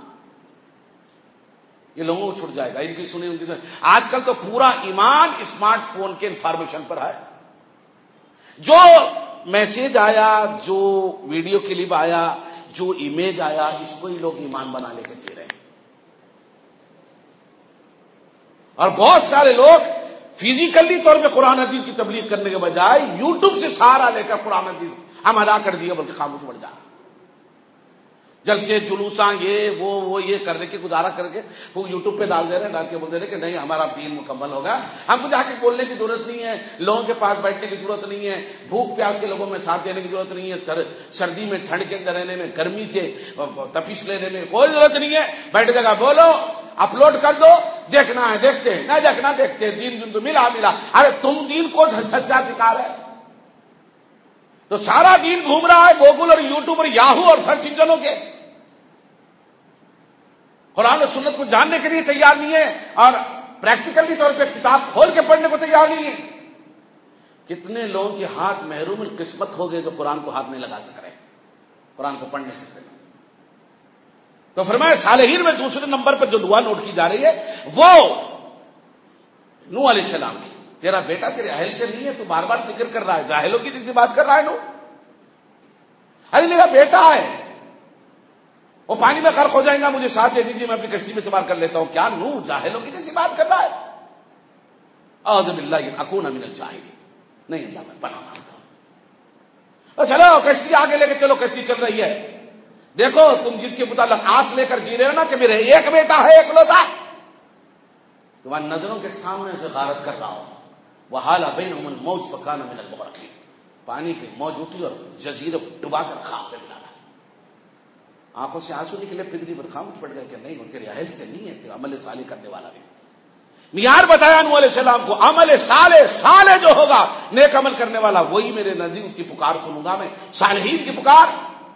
یہ لوگوں کو چھوٹ جائے گا. ان کی سنی ان کی سنی. آج کل تو پورا ایمان اسمارٹ فون کے انفارمیشن پر ہے. جو میسج آیا, جو ویڈیو کلپ آیا, جو امیج آیا, اس کو ہی لوگ ایمان بنا لے کے جی رہے ہیں. اور بہت سارے لوگ فزیکلی طور پہ قرآن حدیث کی تبلیغ کرنے کے بجائے یوٹیوب سے سہارا لے کر قرآن حدیث ہم ادا کر دیے, بلکہ خاموش پڑ جا, جلسے جلوساں یہ وہ وہ یہ کرنے کے گزارا کر کے وہ یوٹیوب پہ ڈال دے رہے ہیں, ڈال کے بول دے رہے کہ نہیں ہمارا دین مکمل ہوگا. ہم کو جا کے بولنے کی ضرورت نہیں ہے, لوگوں کے پاس بیٹھنے کی ضرورت نہیں ہے, بھوک پیاس کے لوگوں میں ساتھ دینے کی ضرورت نہیں ہے, سردی میں ٹھنڈ کے اندر رہنے میں, گرمی سے تپش لینے میں کوئی ضرورت نہیں ہے. بیٹھ جگہ بولو, اپلوڈ کر دو, دیکھنا ہے دیکھتے ہیں, نہ دیکھنا دیکھتے ہیں, دین دن تو ملا ملا. ارے تم دین کو سچا دکھا رہے تو سارا دین گھوم رہا ہے گوگل اور یوٹیوب اور یاہو اور سرچ انجنوں کے. قرآن و سنت کو جاننے کے لیے تیار نہیں ہے اور پریکٹیکلی طور پہ کتاب کھول کے پڑھنے کو تیار نہیں ہے. کتنے لوگوں کے ہاتھ محروم القسمت ہو گئے جو قرآن کو ہاتھ نہیں لگا سک رہے, قرآن کو پڑھنے سے پہلے. تو فرمایا صالحین میں دوسرے نمبر پر جو دعا نوٹ کی جا رہی ہے وہ نوح علیہ السلام کی. تیرا بیٹا تیرے اہل سے نہیں ہے, تو بار بار ذکر کر رہا ہے, جاہلوں کی جیسی بات کر رہا ہے. نوح ارے میرا بیٹا ہے, وہ پانی میں غرق ہو جائے گا, مجھے ساتھ دے دیجیے, میں اپنی کشتی میں سوار کر لیتا ہوں. کیا نوح جاہلوں کی جیسی بات کر رہا ہے؟ اعوذ باللہ ان اکون من الجاہلین. نہیں اللہ میں پناہ مانگتا ہوں. تو چلو کشتی آگے لے کے چلو، کشتی چل رہی ہے، دیکھو تم جس کے متعلق آس لے کر جی رہے ہو نا کہ میرے ایک بیٹا ہے ایک لوتا، تمہاری نظروں کے سامنے سے غارت کر رہا ہو، وحال بینہم الموج فکان من المغرقین، پانی کی موج اٹھی اور جزیرے کو ڈبا کر خاک پہ ملا، آنکھوں سے آنسو نکلے، پگلی پر خاموش پڑ گئے کہ نہیں وہ تیرے اہل سے نہیں ہے، تیرے عمل صالح کرنے والا نہیں۔ معیار بتایا نوح علیہ السلام کو، عمل صالح صالح جو ہوگا نیک عمل کرنے والا وہی میرے نزدیک اس کی پکار سنوں گا میں، صالحین کی پکار۔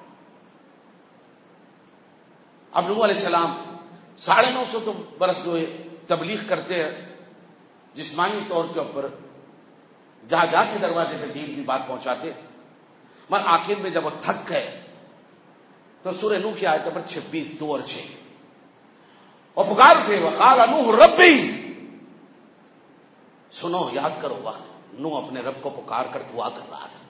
اب نوح علیہ السلام ساڑھے نو سو برس جو تبلیغ کرتے ہیں جسمانی طور کے اوپر، جہاں جا کے دروازے پہ دین کی بات پہنچاتے، مگر آخر میں جب وہ تھک گئے تو سورہ نوح کی آیت نمبر چھبیس دو اور چھ اور پکار تھے، وقال نوح ربی، سنو یاد کرو وقت نوح اپنے رب کو پکار کر دعا کر رہا تھا،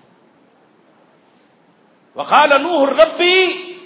وقال نوح ربی،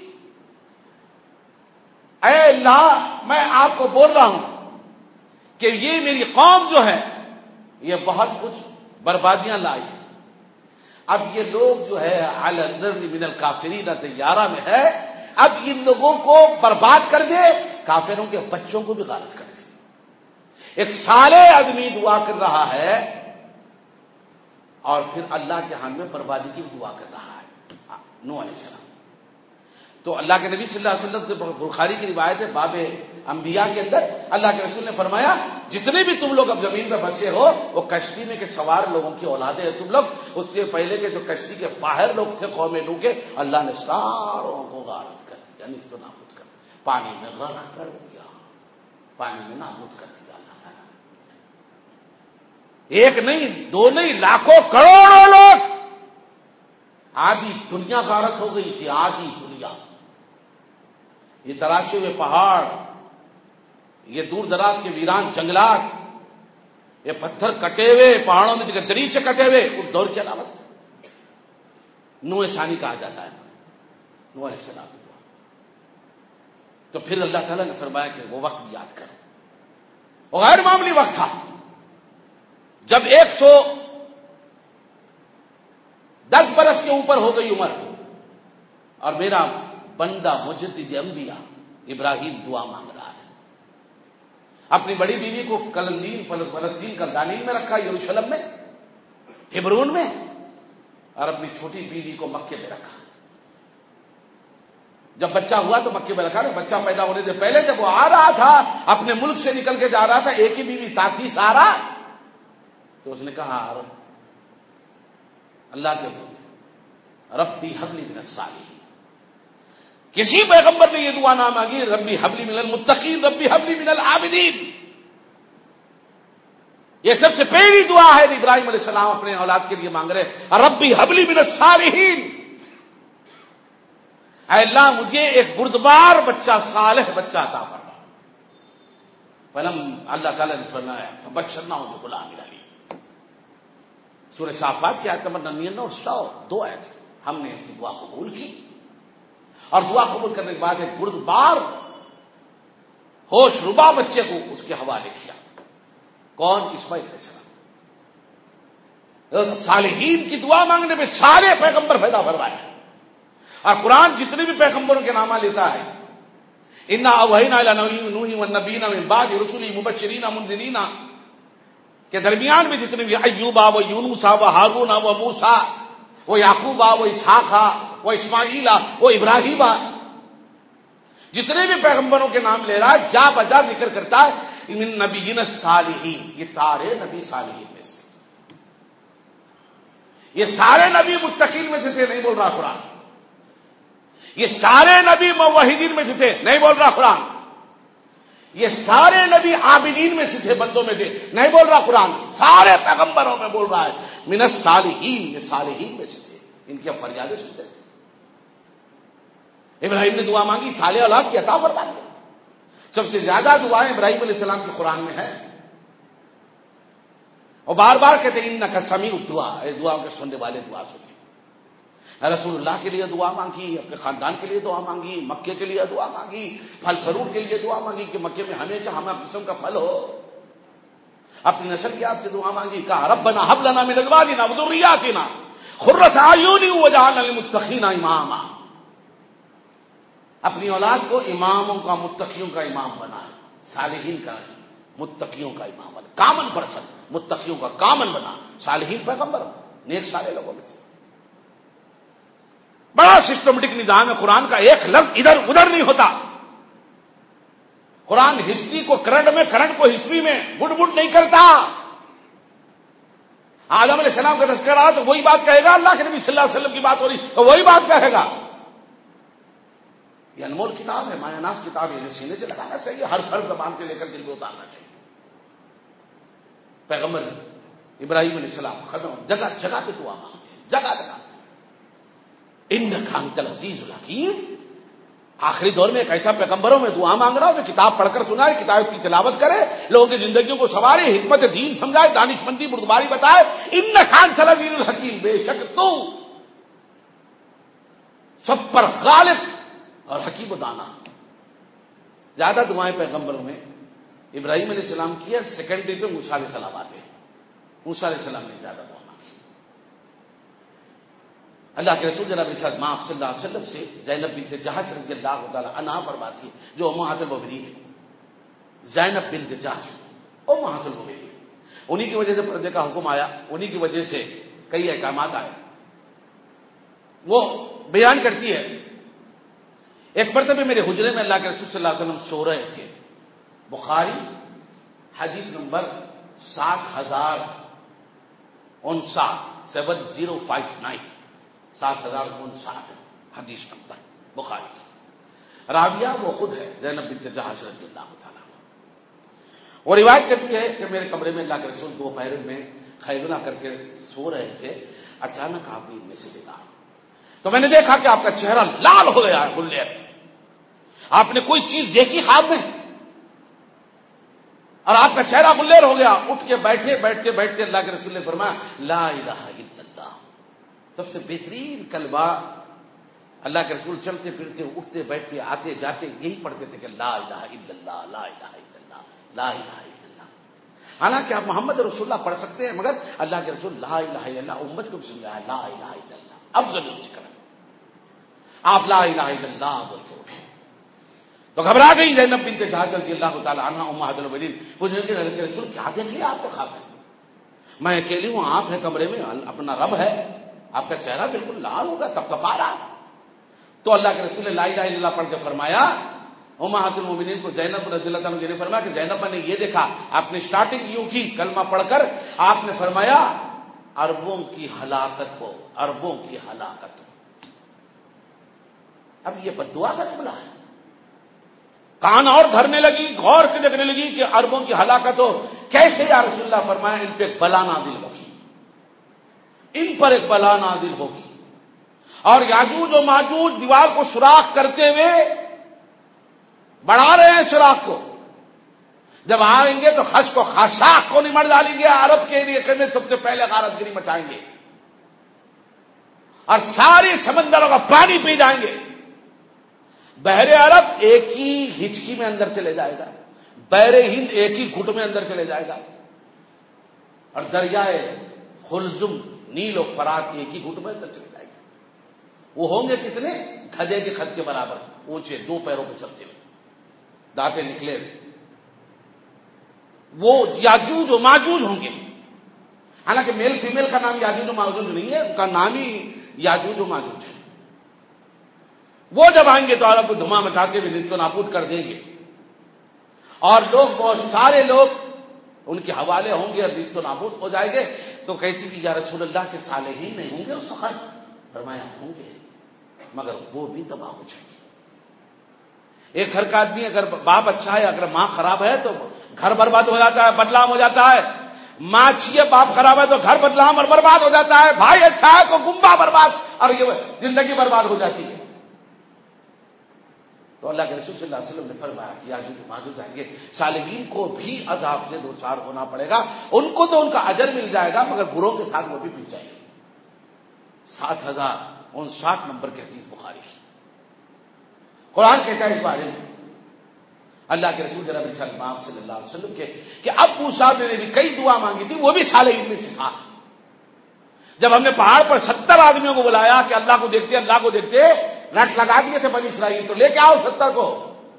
اے اللہ میں آپ کو بول رہا ہوں کہ یہ میری قوم جو ہے یہ بہت کچھ بربادیاں لائی، اب یہ لوگ جو ہے علی الذر من الکافرین طیارہ میں ہے، اب ان لوگوں کو برباد کر دے، کافروں کے بچوں کو بھی غارت کر دے۔ ایک صالح آدمی دعا کر رہا ہے اور پھر اللہ کے ہاں میں بربادی کی دعا کر رہا ہے نوح علیہ السلام۔ تو اللہ کے نبی صلی اللہ علیہ وسلم سے بخاری کی روایت ہے باب انبیاء کے اندر، اللہ کے رسول نے فرمایا جتنے بھی تم لوگ اب زمین پہ بسے ہو وہ کشتی میں کے سوار لوگوں کی اولادیں ہیں تم لوگ، اس سے پہلے کے جو کشتی کے باہر لوگ تھے قوم نوح کے، اللہ نے ساروں کو غارت کر دیا، یعنی اس کو نابود کر دیا، پانی میں غرق کر دیا، پانی میں نابود کر دیا اللہ تعالیٰ۔ ایک نہیں دو نہیں لاکھوں کروڑوں لوگ، آدھی دنیا غارت ہو گئی تھی، آدھی دنیا، یہ تراشے ہوئے پہاڑ، یہ دور دراز کے ویران جنگلات، یہ پتھر کٹے ہوئے پہاڑوں میں دریچ سے کٹے ہوئے، اس دور کی علامت نوح ثانی کہا جاتا ہے، نوح علیہ السلام۔ تو پھر اللہ تعالیٰ نے فرمایا کہ وہ وقت یاد کرو، وہ غیر معمولی وقت تھا جب ایک سو دس برس کے اوپر ہو گئی عمر اور میرا بندہ مجدد انبیاء ابراہیم دعا مانگ رہا تھا، اپنی بڑی بیوی کو کلندین فلسطین کلدانین میں رکھا، یروشلم میں، ہبرون میں، اور اپنی چھوٹی بیوی کو مکے میں رکھا۔ جب بچہ ہوا تو مکے میں رکھا، بچہ پیدا ہونے سے پہلے جب وہ آ رہا تھا اپنے ملک سے نکل کے جا رہا تھا، ایک ہی بیوی ساتھی سارا، تو اس نے کہا اللہ کے ربی حبلی من الصالحین، کسی پیغمبر نے یہ دعا نہ مانگی، ربی حبلی من المتقین، ربی حبلی من العابدین، یہ سب سے پہلی دعا ہے ابراہیم علیہ السلام اپنے اولاد کے لیے مانگ رہے، ربی حبلی من الصالحین، اے اللہ مجھے ایک بردبار بچہ، صالح بچہ عطا فرما۔ فلم اللہ تعالیٰ نے فرمایا فبشرناہ بغلام علیم، سورہ صافات کی آیت نمبر ننانوے اور سو دو آیت، ہم نے اس کی دعا قبول کی، اور دعا قبول کرنے کے بعد ایک بردبار ہوش ربا بچے کو اس کے حوالے کیا، کون؟ اسماعیل علیہ السلام۔ صالحین کی دعا مانگنے میں سارے پیغمبر پیدا فرمائے، اور قرآن جتنے بھی پیغمبروں کے نامہ لیتا ہے، انا اوحینا الی نوح والنبیین من بعد رسل مبشرین منذرین کے درمیان میں جتنے بھی ایوب آ، وہ یونس آ، وہ ہارون آ، وہ موسیٰ، وہ یعقوب آ، وہ اسحاق آ، وہ اسماعیل آ، وہ ابراہیم آ، جتنے بھی پیغمبروں کے نام لے رہا ہے جا بجا ذکر کرتا ہے من نبیین الصالحین، یہ سارے نبی صالحین میں سے، یہ سارے نبی متقین میں سے تھے، نہیں بول رہا قرآن، یہ سارے نبی موحدین میں سے تھے، نہیں بول رہا قرآن، یہ سارے نبی عابدین میں سے تھے، بندوں میں تھے، نہیں بول رہا قرآن، سارے پیغمبروں میں بول رہا ہے من الصالحین، یہ صالحین میں سے تھے، ان کی اب فریادیں سنتے ہیں۔ ابراہیم نے دعا مانگی، صالح اولاد کی عطا فرما دی، سب سے زیادہ دعائیں ابراہیم علیہ السلام کے قرآن میں ہے، اور بار بار کہتے ہیں انک سمیع الدعاء، اے دعا کے سننے والے دعا سنیں۔ رسول اللہ کے لیے دعا مانگی، اپنے خاندان کے لیے دعا مانگی، مکے کے لیے دعا مانگی، پھل فروٹ کے لیے دعا مانگی کہ مکے میں ہمیشہ ہمیں قسم کا پھل ہو، اپنی نسل کی آپ سے دعا مانگی، کہا ربنا ہب لنا من ازواجنا وذریاتنا قرۃ اعین وجعلنی للمتقین اماما، اپنی اولاد کو اماموں کا، متقیوں کا امام بنا، صالحین کا متقیوں کا امام بنا، کامن پرسن، متقیوں کا کامن بنا، صالحین پیغمبر نیک سارے لوگوں میں سے۔ بڑا سسٹمیٹک نظام ہے قرآن کا، ایک لفظ ادھر ادھر نہیں ہوتا۔ قرآن ہسٹری کو کرنٹ میں، کرنٹ کو ہسٹری میں بڈ بڈ نہیں کرتا۔ آدم علیہ السلام کا تذکرہ تو وہی بات کہے گا، اللہ کے نبی صلی اللہ علیہ وسلم کی بات ہو رہی تو وہی بات کہے گا۔ یہ انمول کتاب ہے، مایا ناز کتاب ہے، سینے سے لگانا چاہیے، ہر ہر زبان سے لے کر دل کو اتارنا چاہیے۔ پیغمبر ابراہیم علیہ السلام ختم، جگہ جگہ پہ دعا مانگتے ہیں، جگہ جگہ۔ انک انت العزیز الحکیم، آخری دور میں ایک ایسا پیغمبروں میں دعا مانگ رہا ہوں جو کتاب پڑھ کر سنائے، کتاب کی تلاوت کرے، لوگوں کی زندگیوں کو سنوارے، حکمت دین سمجھائے، دانش مندی بردباری بتائے۔ انک انت العزیز الحکیم، بے شک تو سب پر غالب اور حکیم و دانا۔ زیادہ دعائیں پیغمبروں میں ابراہیم علیہ السلام کی ہے، سیکنڈری پہ موسیٰ علیہ السلام آتے ہیں، موسیٰ علیہ السلام نے زیادہ دعا مانگی۔ اللہ کے رسول جناب ارشاد مآب صلی اللہ علیہ وسلم سے زینب بنت جحش رضی اللہ تعالی عنہا فرماتی ہے، جو امہات المؤمنین ہے، زینب بنت جحش امہات المؤمنین، انہی کی وجہ سے پردے کا حکم آیا، انہی کی وجہ سے کئی احکامات آئے۔ وہ بیان کرتی ہے، ایک مرتبہ میرے حجرے میں اللہ کے رسول صلی اللہ علیہ وسلم سو رہے تھے، بخاری حدیث نمبر سات ہزار انساٹھ سیون زیرو فائیو نائن سات ہزار انساٹھ حدیث نمبر بخاری کی، راویہ وہ خود ہے زینب بنت جحش رضی اللہ تعالیٰ عنہ۔ وہ روایت کرتی ہے کہ میرے کمرے میں اللہ کے رسول دو پہر میں خیمہ کر کے سو رہے تھے، اچانک آپ نیند میں سے بیدار، تو میں نے دیکھا کہ آپ کا چہرہ لال ہو گیا ہے، گلیر، آپ نے کوئی چیز دیکھی خواب میں اور آپ کا چہرہ گلیر ہو گیا۔ اٹھ کے بیٹھے، بیٹھتے بیٹھتے اللہ کے رسول نے فرمایا لا الہ الا اللہ، سب سے بہترین کلمہ اللہ کے رسول چلتے پھرتے، اٹھتے بیٹھتے، آتے جاتے یہی پڑھتے تھے کہ لا الہ الا اللہ، لا الہ الا اللہ، لا الہ الا اللہ۔ حالانکہ آپ محمد رسول اللہ پڑھ سکتے ہیں، مگر اللہ کے رسول لا الہ الا اللہ امت کو بھی سمجھایا لا الہ الا اللہ، اب ضرور ذکر ہے، آپ لا الہ الا اللہ بول کے اٹھے تو گھبرا گئی زینب بنت جحش رضی اللہ تعالی عنہا امہات المؤمنین، پوچھنے کے اللہ کے رسول کیا دیکھ لیا آپ کے خواب میں؟ میں اکیلی ہوں، آپ ہیں کمرے میں، اپنا رب ہے، آپ کا چہرہ بالکل لال ہوگا، تب تپا رہا۔ تو اللہ کے رسول نے لا الہ الا اللہ پڑھ کے فرمایا، امہات المؤمنین کو زینب رضی اللہ عنہا نے فرمایا کہ زینب میں نے یہ دیکھا، آپ نے سٹارٹنگ یوں کی کلمہ پڑھ کر، آپ نے فرمایا اربوں کی ہلاکت ہو، اربوں کی ہلاکت ہو۔ اب یہ بددعا کا جملہ ہے، کان اور دھرنے لگی، غور کے دیکھنے لگی کہ اربوں کی ہلاکت ہو، کیسے یا رسول اللہ؟ فرمایا ان پہ ایک بلا نازل ہوگی، ان پر ایک بلا نازل ہوگی، اور یاجوج و ماجوج دیوار کو سوراخ کرتے ہوئے بڑھا رہے ہیں سوراخ کو، جب آئیں گے تو خش کو خاشاک کو نمٹ ڈالیں گے، عرب کے علاقے میں سب سے پہلے غارت گری مچائیں گے اور ساری سمندروں کا پانی پی جائیں گے۔ بحر عرب ایک ہی ہچکی میں اندر چلے جائے گا، بحر ہند ایک ہی گھٹ میں اندر چلے جائے گا، اور دریائے خلزم نیل و فرات ایک ہی گھٹ میں اندر چلے جائے گا۔ وہ ہوں گے کتنے؟ گدھے کے خط کے برابر، اونچے، دو پیروں پہ چلتے ہوئے، دانتیں نکلے ہوئے، وہ یاجوج و ماجوج ہوں گے۔ حالانکہ میل فیمیل کا نام یاجوج و ماجوج نہیں ہے، ان کا نام ہی یاجوج و ماجوج ہے۔ وہ جب آئیں گے تو عرب کو دھما مچاتے ہوئے نیست و نابود کر دیں گے، اور لوگ بہت سارے لوگ ان کے حوالے ہوں گے اور نیست و نابود ہو جائیں گے۔ تو کہتی کہ یا رسول اللہ کے صالحین نہیں ہوں گے اس وقت؟ فرمایا ہوں گے، مگر وہ بھی تباہ ہو جائیں گے۔ ایک گھر کا آدمی اگر باپ اچھا ہے، اگر ماں خراب ہے تو گھر برباد ہو جاتا ہے، بدنام ہو جاتا ہے۔ ماں اچھی ہے، باپ خراب ہے تو گھر بدنام اور برباد ہو جاتا ہے۔ بھائی اچھا ہے تو گمبا برباد اور یہ زندگی برباد ہو جاتی ہے۔ تو اللہ کے رسول صلی اللہ علیہ وسلم نے فرمایا کہ یاجوج و ماجوج آئیں گے، صالحین کو بھی عذاب سے دو چار ہونا پڑے گا، ان کو تو ان کا اجر مل جائے گا، مگر بروں کے ساتھ وہ بھی پیچ جائے گی۔ سات ہزار انساٹھ نمبر کے حدیث بخاری کی۔ قرآن کہتا ہے اس بارے میں، اللہ کے رسول جناب محمد صلی اللہ علیہ وسلم کے کہ اب موسیٰ نے بھی کئی دعا مانگی تھی، وہ بھی صالحین میں سے تھا۔ جب ہم نے پہاڑ پر ستر آدمیوں کو بلایا کہ اللہ کو دیکھتے اللہ کو دیکھتے، رٹ لگا دیے تھے بنی اسرائیل، تو لے کے آؤ ستر کو.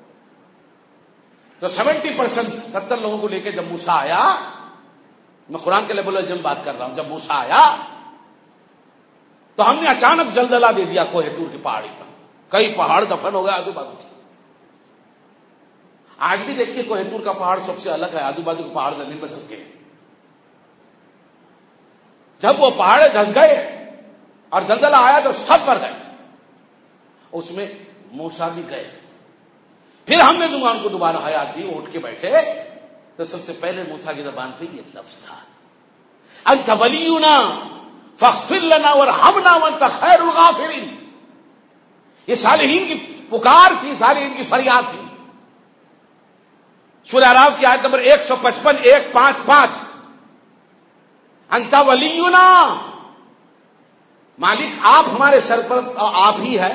تو سیونٹی پرسینٹ ستر لوگوں کو لے کے جب موسیٰ آیا، میں قرآن کے لیبل جب بات کر رہا ہوں، جب موسیٰ آیا تو ہم نے اچانک زلزلہ دے دیا کوہ طور کی پہاڑی پر، کئی پہاڑ دفن ہو گئے آجو بازو کے. آج بھی دیکھیے کوہ طور کا پہاڑ سب سے الگ ہے، آجو بازو کے پہاڑ زمین میں دھس گئے. جب وہ پہاڑ دھس گئے اور زلزلہ آیا تو سب مر گئے، اس میں موسیٰ بھی گئے. پھر ہم نے زبان کو دوبارہ حیات دی، اٹھ کے بیٹھے تو سب سے پہلے موسیٰ کی زبان پہ یہ لفظ تھا، انت ولینا فاغفر لنا وارحمنا وانت خیر الغافرین. یہ صالحین کی پکار تھی، صالحین کی فریاد تھی. سورہ اعراف کی آیت نمبر ایک سو پچپن ایک پانچ پانچ، انت ولینا، مالک آپ ہمارے سر پر آپ ہی ہے.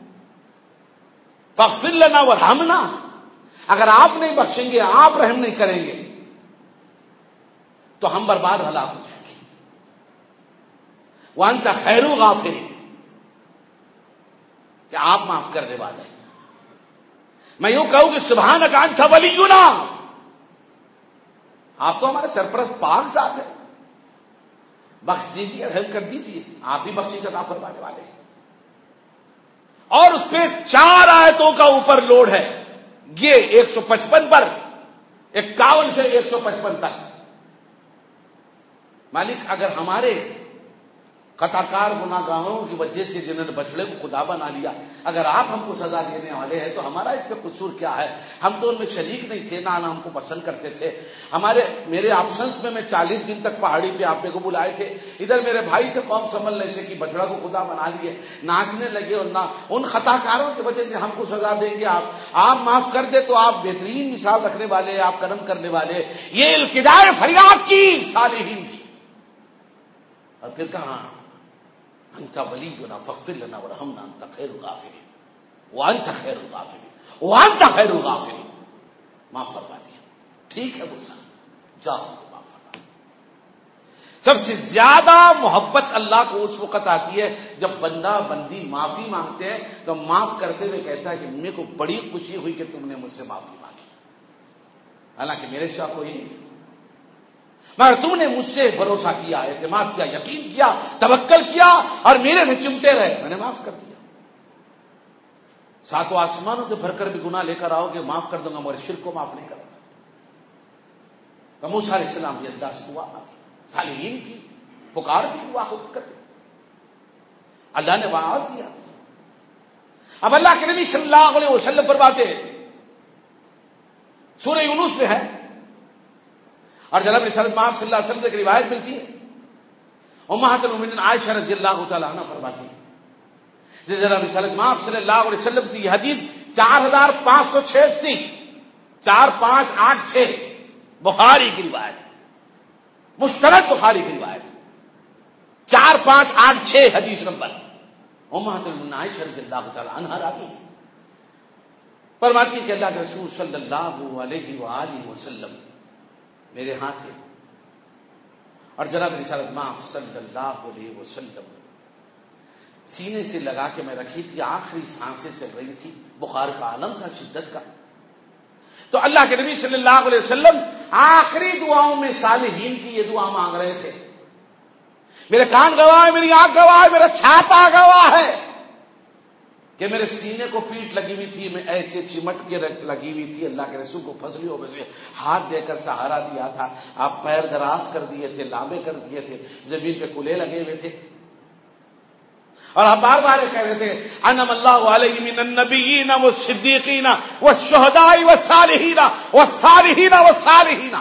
فاغفر لنا وارحمنا، اگر آپ نہیں بخشیں گے، آپ رحم نہیں کریں گے تو ہم برباد ہلاک ہو جائیں گے. وانت خیر الغافرین، کہ آپ معاف کرنے والے ہیں. میں یوں کہوں کہ سبحانک انت ولینا، آپ تو ہمارے سرپرست پاک ذات ہے، بخش دیجیے، ہیلپ کر دیجیے، آپ ہی بخشش عطا فرمانے والے ہیں. اور اس پہ چار آیتوں کا اوپر لوڈ ہے، یہ ایک سو پچپن پر، اکاون سے ایک سو پچپن تک. مالک اگر ہمارے قطع کار گناہگاروں کی وجہ سے جنہوں نے بچڑے کو خدا بنا لیا، اگر آپ ہم کو سزا دینے والے ہیں تو ہمارا اس پہ قصور کیا ہے؟ ہم تو ان میں شریک نہیں تھے، نہ ہم کو پسند کرتے تھے. ہمارے میرے آپشنس میں میں چالیس دن تک پہاڑی پہ آپ کو بلائے تھے، ادھر میرے بھائی سے قوم سنبھل نہیں سکی، بچڑا کو خدا بنا لیے، ناچنے لگے، اور نہ ان خطا کاروں کی وجہ سے ہم کو سزا دیں گے. آپ آپ معاف کر دے تو آپ بہترین مثال رکھنے والے، آپ کرم کرنے والے. یہ التجائے فریاد کی صالحین کی. اور پھر کہاں انت ولینا فاغفر لنا وارحمنا انت خیر الغافرین وانت خیر الغافرین وانت خیر الغافرین. معاف فرما دیا، ٹھیک ہے موسیٰ، جاؤ معاف فرما. سب سے زیادہ محبت اللہ کو اس وقت آتی ہے جب بندہ بندی معافی مانگتے ہیں تو معاف کرتے ہوئے کہتا ہے کہ میرے کو بڑی خوشی ہوئی کہ تم نے مجھ سے معافی مانگی، حالانکہ میرے سوا کوئی نہیں، مگر تم نے مجھ سے بھروسہ کیا، اعتماد کیا، یقین کیا، توکل کیا اور میرے سے چمٹے رہے، میں نے معاف کر دیا. ساتوں آسمانوں سے بھر کر بھی گناہ لے کر آؤ گے معاف کر دوں گا، مگر شرک کو معاف نہیں کروں گا. تو موسیٰ علیہ السلام کی اللہ سے دعا مانگی، صالحین کی پکار کی دعا کو کر دی، اللہ نے وعد دیا. اب اللہ کے نبی صلی اللہ علیہ وسلم فرماتے ہیں، سورہ یونس میں ہے اور جناب رسالت مآب صلی اللہ علیہ وسلم سے ایک روایت ملتی ہے، امہات المؤمنین عائشہ رضی اللہ تعالی عنہ فرماتی ہے، جناب رسالت مآب صلی اللہ علیہ وسلم کی یہ حدیث چار ہزار پانچ سو چھیاسی چار پانچ آٹھ چھ بخاری کی روایت، مستند بخاری کی روایت، چار پانچ آٹھ چھ حدیث نمبر. امہات المؤمنین عائشہ رضی اللہ تعالی عنہ راوی فرماتی ہے کہ اللہ کے رسول صلی اللہ علیہ وآلہ وسلم میرے ہاتھ ہے اور جناب رسالت مآب صلی اللہ علیہ وسلم سینے سے لگا کے میں رکھی تھی، آخری سانسیں چل رہی تھی، بخار کا عالم تھا، شدت کا. تو اللہ کے نبی صلی اللہ علیہ وسلم آخری دعاؤں میں صالحین کی یہ دعا مانگ رہے تھے. میرے کان گواہ ہے، میری آنکھ گواہ ہے، میرا چھاتا گواہ ہے کہ میرے سینے کو پیٹ لگی ہوئی تھی، میں ایسے چمٹ کے لگی ہوئی تھی، اللہ کے رسول کو پھسلیوں میں سے ہاتھ دے کر سہارا دیا تھا، آپ پیر دراز کر دیے تھے، لامے کر دیے تھے، زمین پہ کلے لگے ہوئے تھے، اور آپ بار بار کہہ رہے تھے انعم اللہ علیہ من النبیین والصدیقین والشہداء والصالحین والصالحین والصالحین.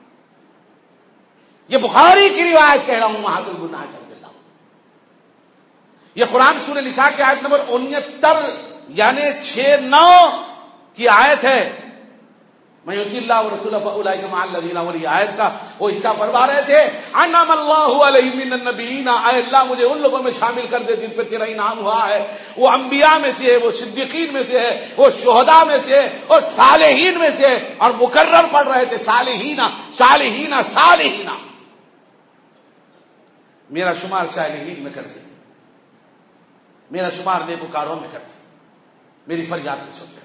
یہ بخاری کی روایت کہہ رہا ہوں، محمد بن عائشہ رضی اللہ. یہ قرآن سورہ نساء کی آیت نمبر انہتر یعنی چھ نو کی آیت ہے. میں یطیع اللہ ورسولہ فاولئک مع الذین، اور یہ آیت کا وہ حصہ پڑھوا رہے تھے، انعم اللہ علیہ من النبیین، اے اللہ مجھے ان لوگوں میں شامل کر دے جن پہ تیرا انعام ہوا ہے، وہ انبیاء میں سے ہے، وہ صدیقین میں سے ہے، وہ شہداء میں سے ہے، اور صالحین میں سے ہے. اور مکرر پڑھ رہے تھے صالحین صالحین صالحین. میرا شمار صالحین میں کرتے، میرا شمار نیکوکاروں میں کرتے، میری فریاد کو سن لیں۔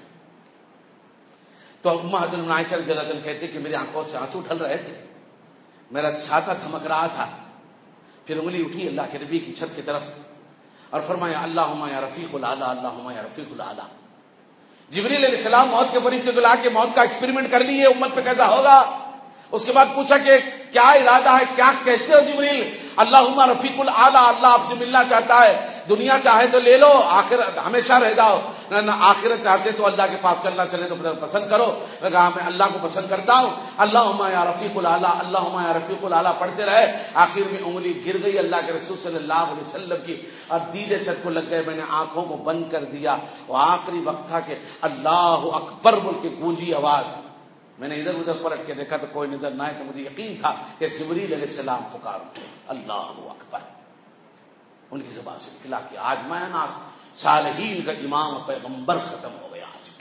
تو امہ حضرت عائشہ رضی اللہ عنہا کہتے کہ میری آنکھوں سے آنسو ڈھل رہے تھے، میرا چھاتا تھمک رہا تھا، پھر انگلی اٹھی اللہ کے نبی کی چھت کی طرف اور فرمایا اللہم یا رفیق الاعلیٰ، اللہم یا رفیق الاعلیٰ۔ جبریل علیہ السلام موت کے فرشتے کو لا کے موت کا ایکسپیریمنٹ کر لیے امت پہ کیسا ہوگا۔ اس کے بعد پوچھا کہ کیا ارادہ ہے، کیا کہتے ہو جبریل؟ اللہم رفیق الاعلیٰ، اللہ آپ سے ملنا چاہتا ہے، دنیا چاہے تو لے لو، آخرت ہمیشہ رہ جاؤ، نہ آخرت چاہتے تو اللہ کے پاس چلنا چلے تو پسند کرو۔ میں کہا میں اللہ کو پسند کرتا ہوں، اللہم یا رفیق الاعلیٰ، اللہم یا رفیق الاعلیٰ پڑھتے رہے، آخر میں انگلی گر گئی اللہ کے رسول صلی اللہ علیہ وسلم کی اور دیدے چھت کو لگ گئے، میں نے آنکھوں کو بند کر دیا، وہ آخری وقت تھا کہ اللہ اکبر بول کے گونجی آواز، میں نے ادھر ادھر پلٹ کے دیکھا تو کوئی نظر نہ آئے، تو مجھے یقین تھا کہ جبریل علیہ السلام پکار اٹھے اللہ اکبر، ان کی زبان سے نکلا کہ آج میں ناس صالحین کا امام پیغمبر ختم ہو گیا۔ آج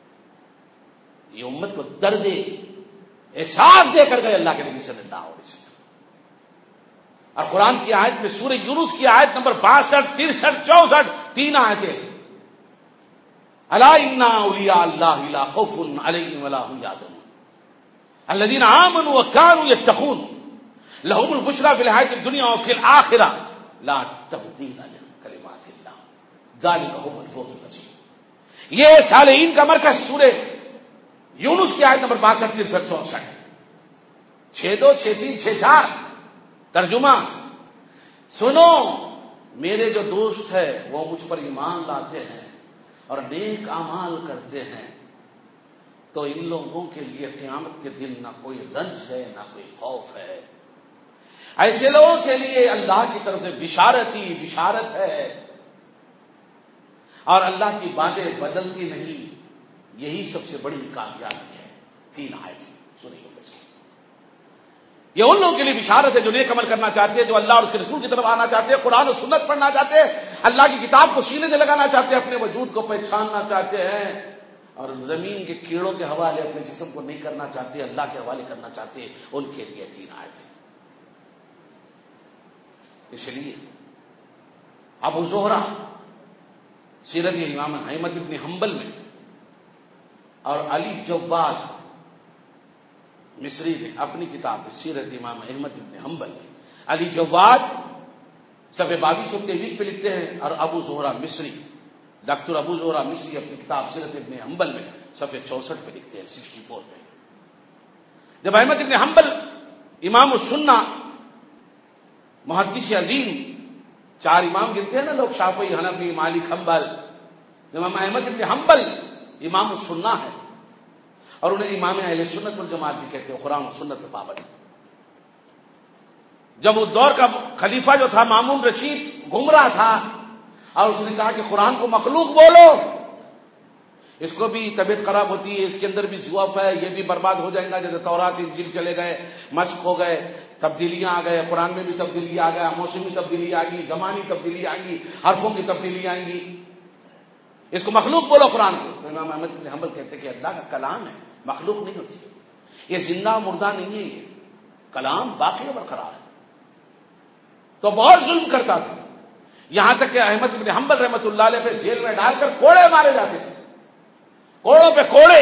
یہ امت کو درد احساس دے کر گئے اللہ کے نبی صلی اللہ علیہ وسلم۔ اور قرآن کی آیت میں سورہ یونس کی آیت نمبر باسٹھ ترسٹھ چونسٹھ تین آیتیں، الا ان اولیاء اللہ لا خوف علیہم ولا هم یحزنون الذین آمنوا وكانوا يتقون لهم البشرى في الحیاۃ الدنیا وفي الآخرہ لا تبدیل لکلمات اللہ ذلک هو الفوز العظیم۔ یہ صالحین کا مرکز سورہ یونس کی آیت نمبر باسٹھ ترسٹھ چونسٹھ، چھ دو چھ تین چھ چار۔ ترجمہ سنو، میرے جو دوست ہے وہ مجھ پر ایمان لاتے ہیں اور نیک اعمال کرتے ہیں تو ان لوگوں کے لیے قیامت کے دن نہ کوئی رنج ہے نہ کوئی خوف ہے۔ ایسے لوگوں کے لیے اللہ کی طرف سے بشارت ہی بشارت ہے، اور اللہ کی باتیں بدلتی نہیں، یہی سب سے بڑی کامیابی ہے۔ تین آیت سنیے، یہ ان لوگوں کے لیے بشارت ہے جو نیک عمل کرنا چاہتے ہیں، جو اللہ اور اس کے رسول کی طرف آنا چاہتے ہیں، قرآن و سنت پڑھنا چاہتے ہیں، اللہ کی کتاب کو سینے سے لگانا چاہتے ہیں، اپنے وجود کو پہچاننا چاہتے ہیں، اور زمین کے کیڑوں کے حوالے اپنے جسم کو نہیں کرنا چاہتے، اللہ کے حوالے کرنا چاہتے ہیں، ان کے لیے تین آیت ہے۔ اس لیے ابو زہرہ سیرت امام احمد ابن حنبل میں اور علی جواد مصری نے اپنی کتاب سیرت امام احمد ابن حنبل میں علی جواد صفحے بائیس سو تیئیس پہ لکھتے ہیں، اور ابو زہرہ مصری ڈاکٹر ابو زہرہ مصری اپنی کتاب سیرت ابن حنبل میں صفحے چونسٹھ پہ لکھتے ہیں، سکسٹی فور پہ۔ جب احمد ابن حنبل امام السنہ محدث عظیم، چار امام گنتے ہیں نا لوگ، شافعی حنفی مالک حنبل، امام احمد ابن حنبل امام السنہ ہے، اور انہیں امام اہل سنت والجماعت بھی کہتے ہیں، قرآن و سنت پہ پابند۔ جب اس دور کا خلیفہ جو تھا مامون رشید گمراہ تھا اور اس نے کہا کہ قرآن کو مخلوق بولو، اس کو بھی طبیعت خراب ہوتی ہے، اس کے اندر بھی ضعف ہے، یہ بھی برباد ہو جائے گا، جیسے تورات انجیل چلے گئے، مشق ہو گئے، تبدیلیاں آ گئے، قرآن میں بھی تبدیلی آ گیا، موسمی تبدیلی آئے گی، زمانی تبدیلی آئیں گی، حرفوں کی تبدیلی آئیں گی، اس کو مخلوق بولو قرآن کو۔ تو امام احمد بن حنبل کہتے کہ اللہ کا کلام ہے، مخلوق نہیں ہوتی، یہ زندہ مردہ نہیں ہے، یہ کلام باقی برقرار ہے۔ تو بہت ظلم کرتا تھا، یہاں تک کہ احمد بن حنبل رحمۃ اللہ علیہ پہ جیل میں ڈال کر کوڑے مارے جاتے تھے، کوڑوں پہ کوڑے۔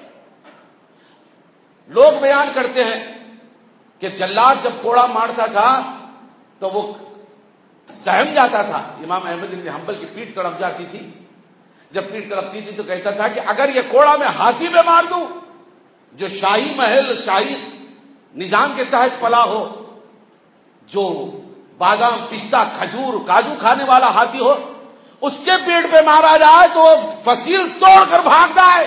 لوگ بیان کرتے ہیں کہ جلاد جب کوڑا مارتا تھا تو وہ سہم جاتا تھا، امام احمد بن حنبل کی پیٹھ تڑپ جاتی تھی، جب پیٹھ تڑپتی تھی تو کہتا تھا کہ اگر یہ کوڑا میں ہاتھی پہ مار دوں، جو شاہی محل شاہی نظام کے تحت پلا ہو، جو بادام پستہ کھجور کاجو کھانے والا ہاتھی ہو، اس کے پیٹ پہ مارا جائے تو وہ فصیل توڑ کر بھاگتا ہے۔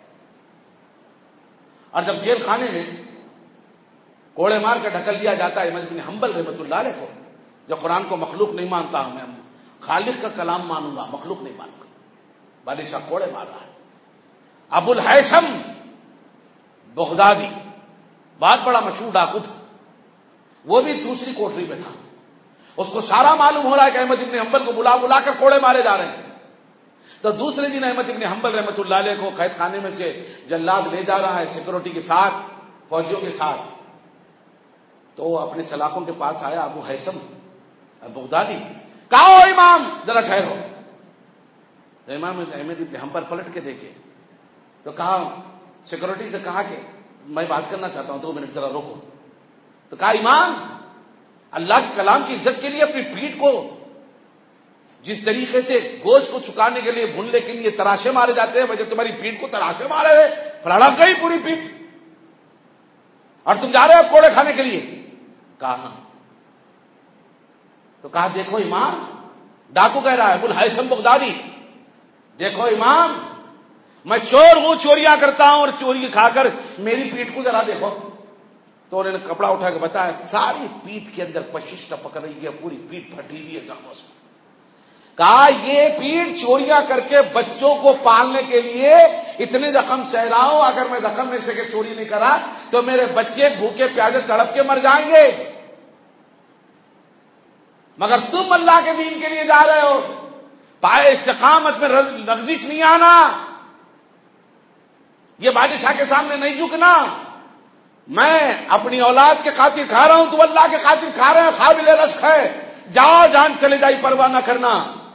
اور جب جیل خانے میں کوڑے مار کر ڈھکل دیا جاتا ہے احمد بن حنبل رحمۃ اللہ علیہ کو، جو قرآن کو مخلوق نہیں مانتا ہوں، میں خالق کا کلام مانوں گا، مخلوق نہیں مانوں گا، بادشاہ کوڑے مار رہا ہے۔ ابو الہیثم بغدادی بہت بڑا مشہور ڈاکو تھا، وہ بھی دوسری کوٹری میں تھا، اس کو سارا معلوم ہو رہا ہے کہ احمد ابن حنبل کو بلا بلا کر کوڑے مارے جا رہے ہیں۔ تو دوسرے دن احمد ابن حنبل رحمۃ اللہ علیہ کو قید خانے میں سے جلاد لے جا رہا ہے سیکورٹی کے ساتھ، فوجیوں کے ساتھ، تو وہ اپنے سلاخوں کے پاس آیا، ابو ہیثم بغدادی کہا او امام ذرا ٹھہرو. تو امام احمد ابن حنبل پلٹ کے دیکھے تو کہا سیکورٹی سے کہا کہ میں بات کرنا چاہتا ہوں, دو منٹ ذرا روکو. تو کہا امام اللہ کے کلام کی عزت کے لیے اپنی پیٹھ کو جس طریقے سے گوشت کو چکانے کے لیے بھوننے کے لیے تراشے مارے جاتے ہیں, وجہ تمہاری پیٹھ کو تراشے مارے ہوئے پھڑا گئی پوری پیٹھ, اور تم جا رہے ہو کوڑے کھانے کے لیے. کہا تو کہا دیکھو امام, ڈاکو کہہ رہا ہے ابو الہیثم بغدادی, دیکھو امام میں چور ہوں, چوریاں کرتا ہوں, اور چوری کھا کر میری پیٹھ کو ذرا دیکھو. تو انہوں نے کپڑا اٹھا کے بتایا ساری پیٹھ کے اندر پشش ٹپک رہی ہے, پوری پیٹھ پھٹی ہوئی ہے زخموں سے. کہا یہ پیٹھ چوریاں کر کے بچوں کو پالنے کے لیے اتنے زخم سہ رہا ہوں, اگر میں زخم میں سے کے چوری نہیں کرا تو میرے بچے بھوکے پیاسے تڑپ کے مر جائیں گے. مگر تم اللہ کے دین کے لیے جا رہے ہو, پائے استقامت میں لغزش نہیں آنا, یہ بادشاہ کے سامنے نہیں جھکنا. میں اپنی اولاد کے خاطر کھا رہا ہوں, تو اللہ کے خاطر کھا رہے ہیں, قابل رشک ہے, جاؤ جان چلے جائی پرواہ نہ کرنا.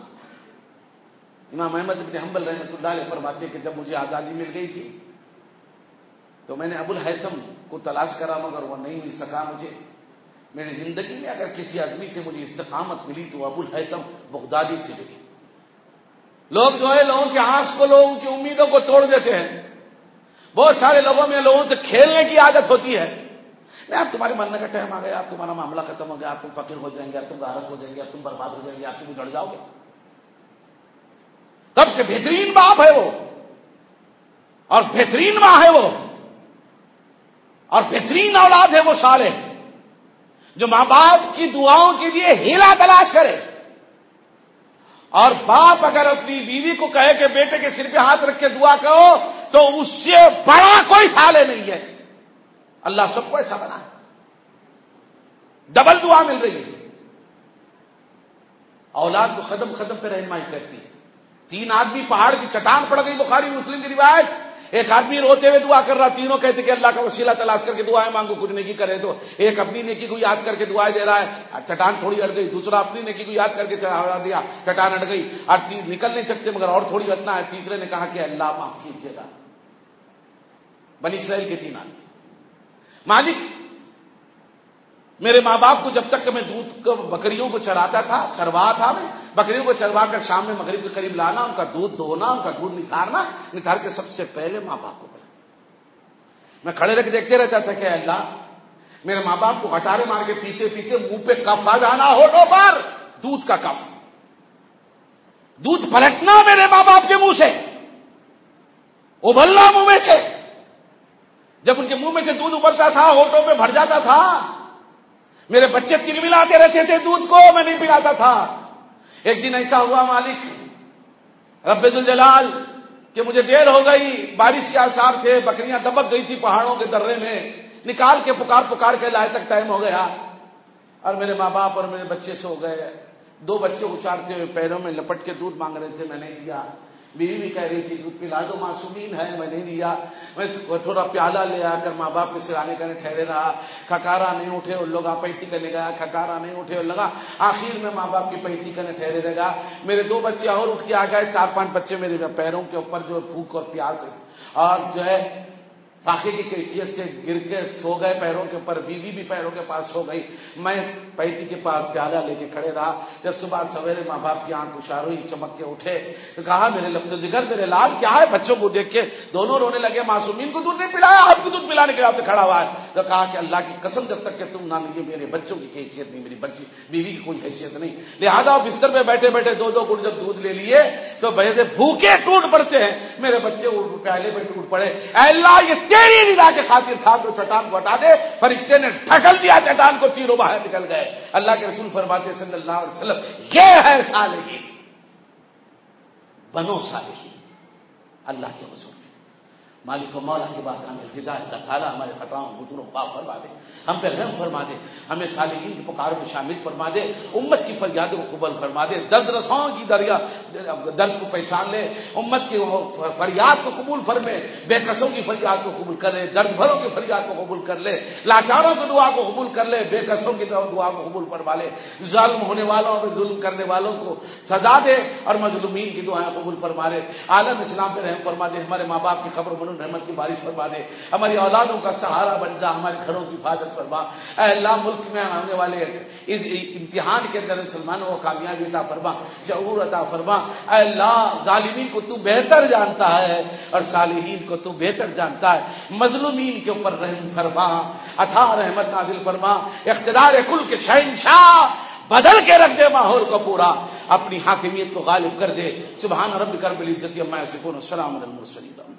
امام احمد بن حنبل رحمۃ اللہ علیہ فرماتے کہ جب مجھے آزادی مل گئی تھی تو میں نے ابو الہیثم کو تلاش کرا, مگر وہ نہیں مل سکا مجھے. میری زندگی میں اگر کسی آدمی سے مجھے استقامت ملی تو ابو الہیثم بغدادی سے ملی. لوگ جو ہے لوگوں کے آس کو, لوگوں کی امیدوں کو توڑ دیتے ہیں. بہت سارے لوگوں میں لوگوں سے کھیلنے کی عادت ہوتی ہے. نہیں اب تمہارے مرنے کا ٹائم آ گیا, اب تمہارا معاملہ ختم ہو گیا, اب تم فقیر ہو جائیں گے, اب تم غارت ہو جائیں گے, اب تم برباد ہو جائیں گے, اب تم اجڑ جاؤ گے. سب سے بہترین باپ ہے وہ, اور بہترین ماں ہے وہ, اور بہترین اولاد ہے وہ صالح, جو ماں باپ کی دعاؤں کے لیے ہیلا تلاش کرے. اور باپ اگر اپنی بیوی کو کہے کہ بیٹے کے سر پہ ہاتھ رکھ کے دعا کرو تو اس سے بڑا کوئی صالح نہیں ہے. اللہ سب کو ایسا بنا ہے, ڈبل دعا مل رہی ہے. اولاد کو قدم قدم پہ رہنمائی کرتی ہے. تین آدمی پہاڑ کی چٹان پڑ گئی, بخاری مسلم کی روایت. ایک آدمی روتے ہوئے دعا کر رہا, تینوں کہتے کہ اللہ کا وسیلہ تلاش کر کے دعائیں مانگو, کچھ نیکی کرے تو. ایک اپنی نیکی کو یاد کر کے دعائیں دے رہا ہے, چٹان تھوڑی ہٹ گئی. دوسرا اپنی نیکی کو یاد کر کے چڑھا دیا, چٹان ہٹ گئی. اور نکل نہیں سکتے مگر اور تھوڑی ہٹنا ہے. تیسرے نے کہا کہ اللہ معاف کیجیے گا. بنی اسرائیل کے تین آدمی. مالک میرے ماں باپ کو جب تک کہ میں دودھ بکریوں کو چراتا تھا, چروا تھا میں, بکریوں کو چروا کر شام میں مغرب کے قریب لانا, ان کا دودھ دھونا, ان کا دودھ نکھارنا, نکھار کے سب سے پہلے ماں باپ کو بلانا. میں کھڑے رہ کے دیکھتے رہتا تھا کہ اللہ میرے ماں باپ کو گٹارے مار کے پیتے پیتے منہ پہ کف آ جانا, ہونٹوں پر دودھ کا کف, دودھ پلٹنا میرے ماں باپ کے منہ سے, ابلنا منہ میں سے. جب ان کے منہ میں سے دودھ ابلتا تھا, ہونٹوں پہ بھر جاتا تھا, میرے بچے تل ملاتے رہتے تھے دودھ کو, میں نہیں پلاتا تھا. ایک دن ایسا ہوا مالک رب ذوالجلال کہ مجھے دیر ہو گئی, بارش کے آثار تھے, بکریاں دبک گئی تھی پہاڑوں کے درے میں, نکال کے پکار پکار کے لائے تک ٹائم ہو گیا, اور میرے ماں باپ اور میرے بچے سو گئے. دو بچے اچارتے ہوئے پیروں میں لپٹ کے دودھ مانگ رہے تھے, میں نہیں دیا. بیوی بھی کہہ رہی تھی دودھ پلا دو, معصومین ہے, میں نہیں دیا. میں تھوڑا پیالہ لے آ کر ماں باپ کے سرانے کرنے ٹھہرے رہا. کھکارا نہیں اٹھے ان لوگ, پیٹی کرنے گیا, کھکارا نہیں اٹھے ان لگا. آخر میں ماں باپ کی پیٹی کرنے ٹھہرے رہے گا. میرے دو بچے اور اٹھ کے آ گئے, چار پانچ بچے میرے پیروں کے اوپر جو بھوک اور پیاس ہے اور جو ہے فاقے کی کیفیت سے گر کے سو گئے پیروں کے اوپر. بیوی بھی پیروں کے پاس سو گئی. میں پیٹی کے پاس پیالہ لے کے کھڑے رہا. جب صبح سویرے ماں باپ کی آنکھ اشار ہوئی, چمک کے اٹھے تو کہا میرے لفظ ذکر, میرے لال کیا ہے؟ بچوں کو دیکھ کے دونوں رونے لگے. معصومین کو دودھ نہیں پلایا, آپ کو دودھ پلانے کے لیے کھڑا ہوا ہے. تو کہا کہ اللہ کی قسم جب تک کہ تم نہ لیجیے میرے بچوں کی حیثیت نہیں, میری بچی بیوی کی کوئی حیثیت نہیں. لہٰذا بستر میں بیٹھے بیٹھے دو دو گھٹ جب دودھ لے لیے تو بھائی بھوکے ٹوٹ پڑتے ہیں. میرے بچے پہلے میں ٹوٹ پڑے. اے اللہ یہ تیری رضا کے خاطر تھا تو چٹان کو ہٹا دے. فرشتے نے ڈھکل دیا چٹان کو, تینوں باہر نکل گئے. اللہ کے رسول فرماتے صلی اللہ علیہ وسلم یہ ہے صالحین, بنو صالحین اللہ کے حضور میں. مالک و مولا کی بات ہمیں ہدایت کا تعالیٰ ہمارے خطاؤں گزروں کو فرما دے, ہم پہ رحم فرما دے, ہمیں صالحین کی پکار میں شامل فرما دے, امت کی فریادوں کو قبول فرما دے, درد رساؤں کی دریا درد کو پہچان لے, امت کی فریاد کو قبول فرمے, بے کسوں کی فریاد کو قبول کر لے, درد بھروں کی فریاد کو قبول کر لے, لاچاروں کی دعا کو قبول کر لے, بے کسوں کی دعا کو قبول فرما لے, ظالم ہونے والوں اور ظلم کرنے والوں کو سزا دے اور مظلومین کی دعائیں قبول فرما لے, عالم اسلام پہ رحم فرما دے, ہمارے ماں باپ کی قبر منون رحمت کی بارش فرما دے, ہماری اولادوں کا سہارا بن جا, ہمارے گھروں کی حفاظت فرما. اے اللہ ملک میں آنے والے اس امتحان کے اندر مسلمانوں کو کامیابی عطا فرما, شعور عطا فرما. اے اللہ ظالمین کو تو بہتر جانتا ہے اور صالحین کو تو بہتر جانتا ہے, مظلومین کے اوپر رحم فرما, عطا رحمت نازل فرما, اقتدار کل کے شہنشاہ بدل کے رکھ دے ماحول کو پورا, اپنی حاکمیت کو غالب کر دے. سبحان ربک رب العزت عما یصفون والسلام علی المرسلین.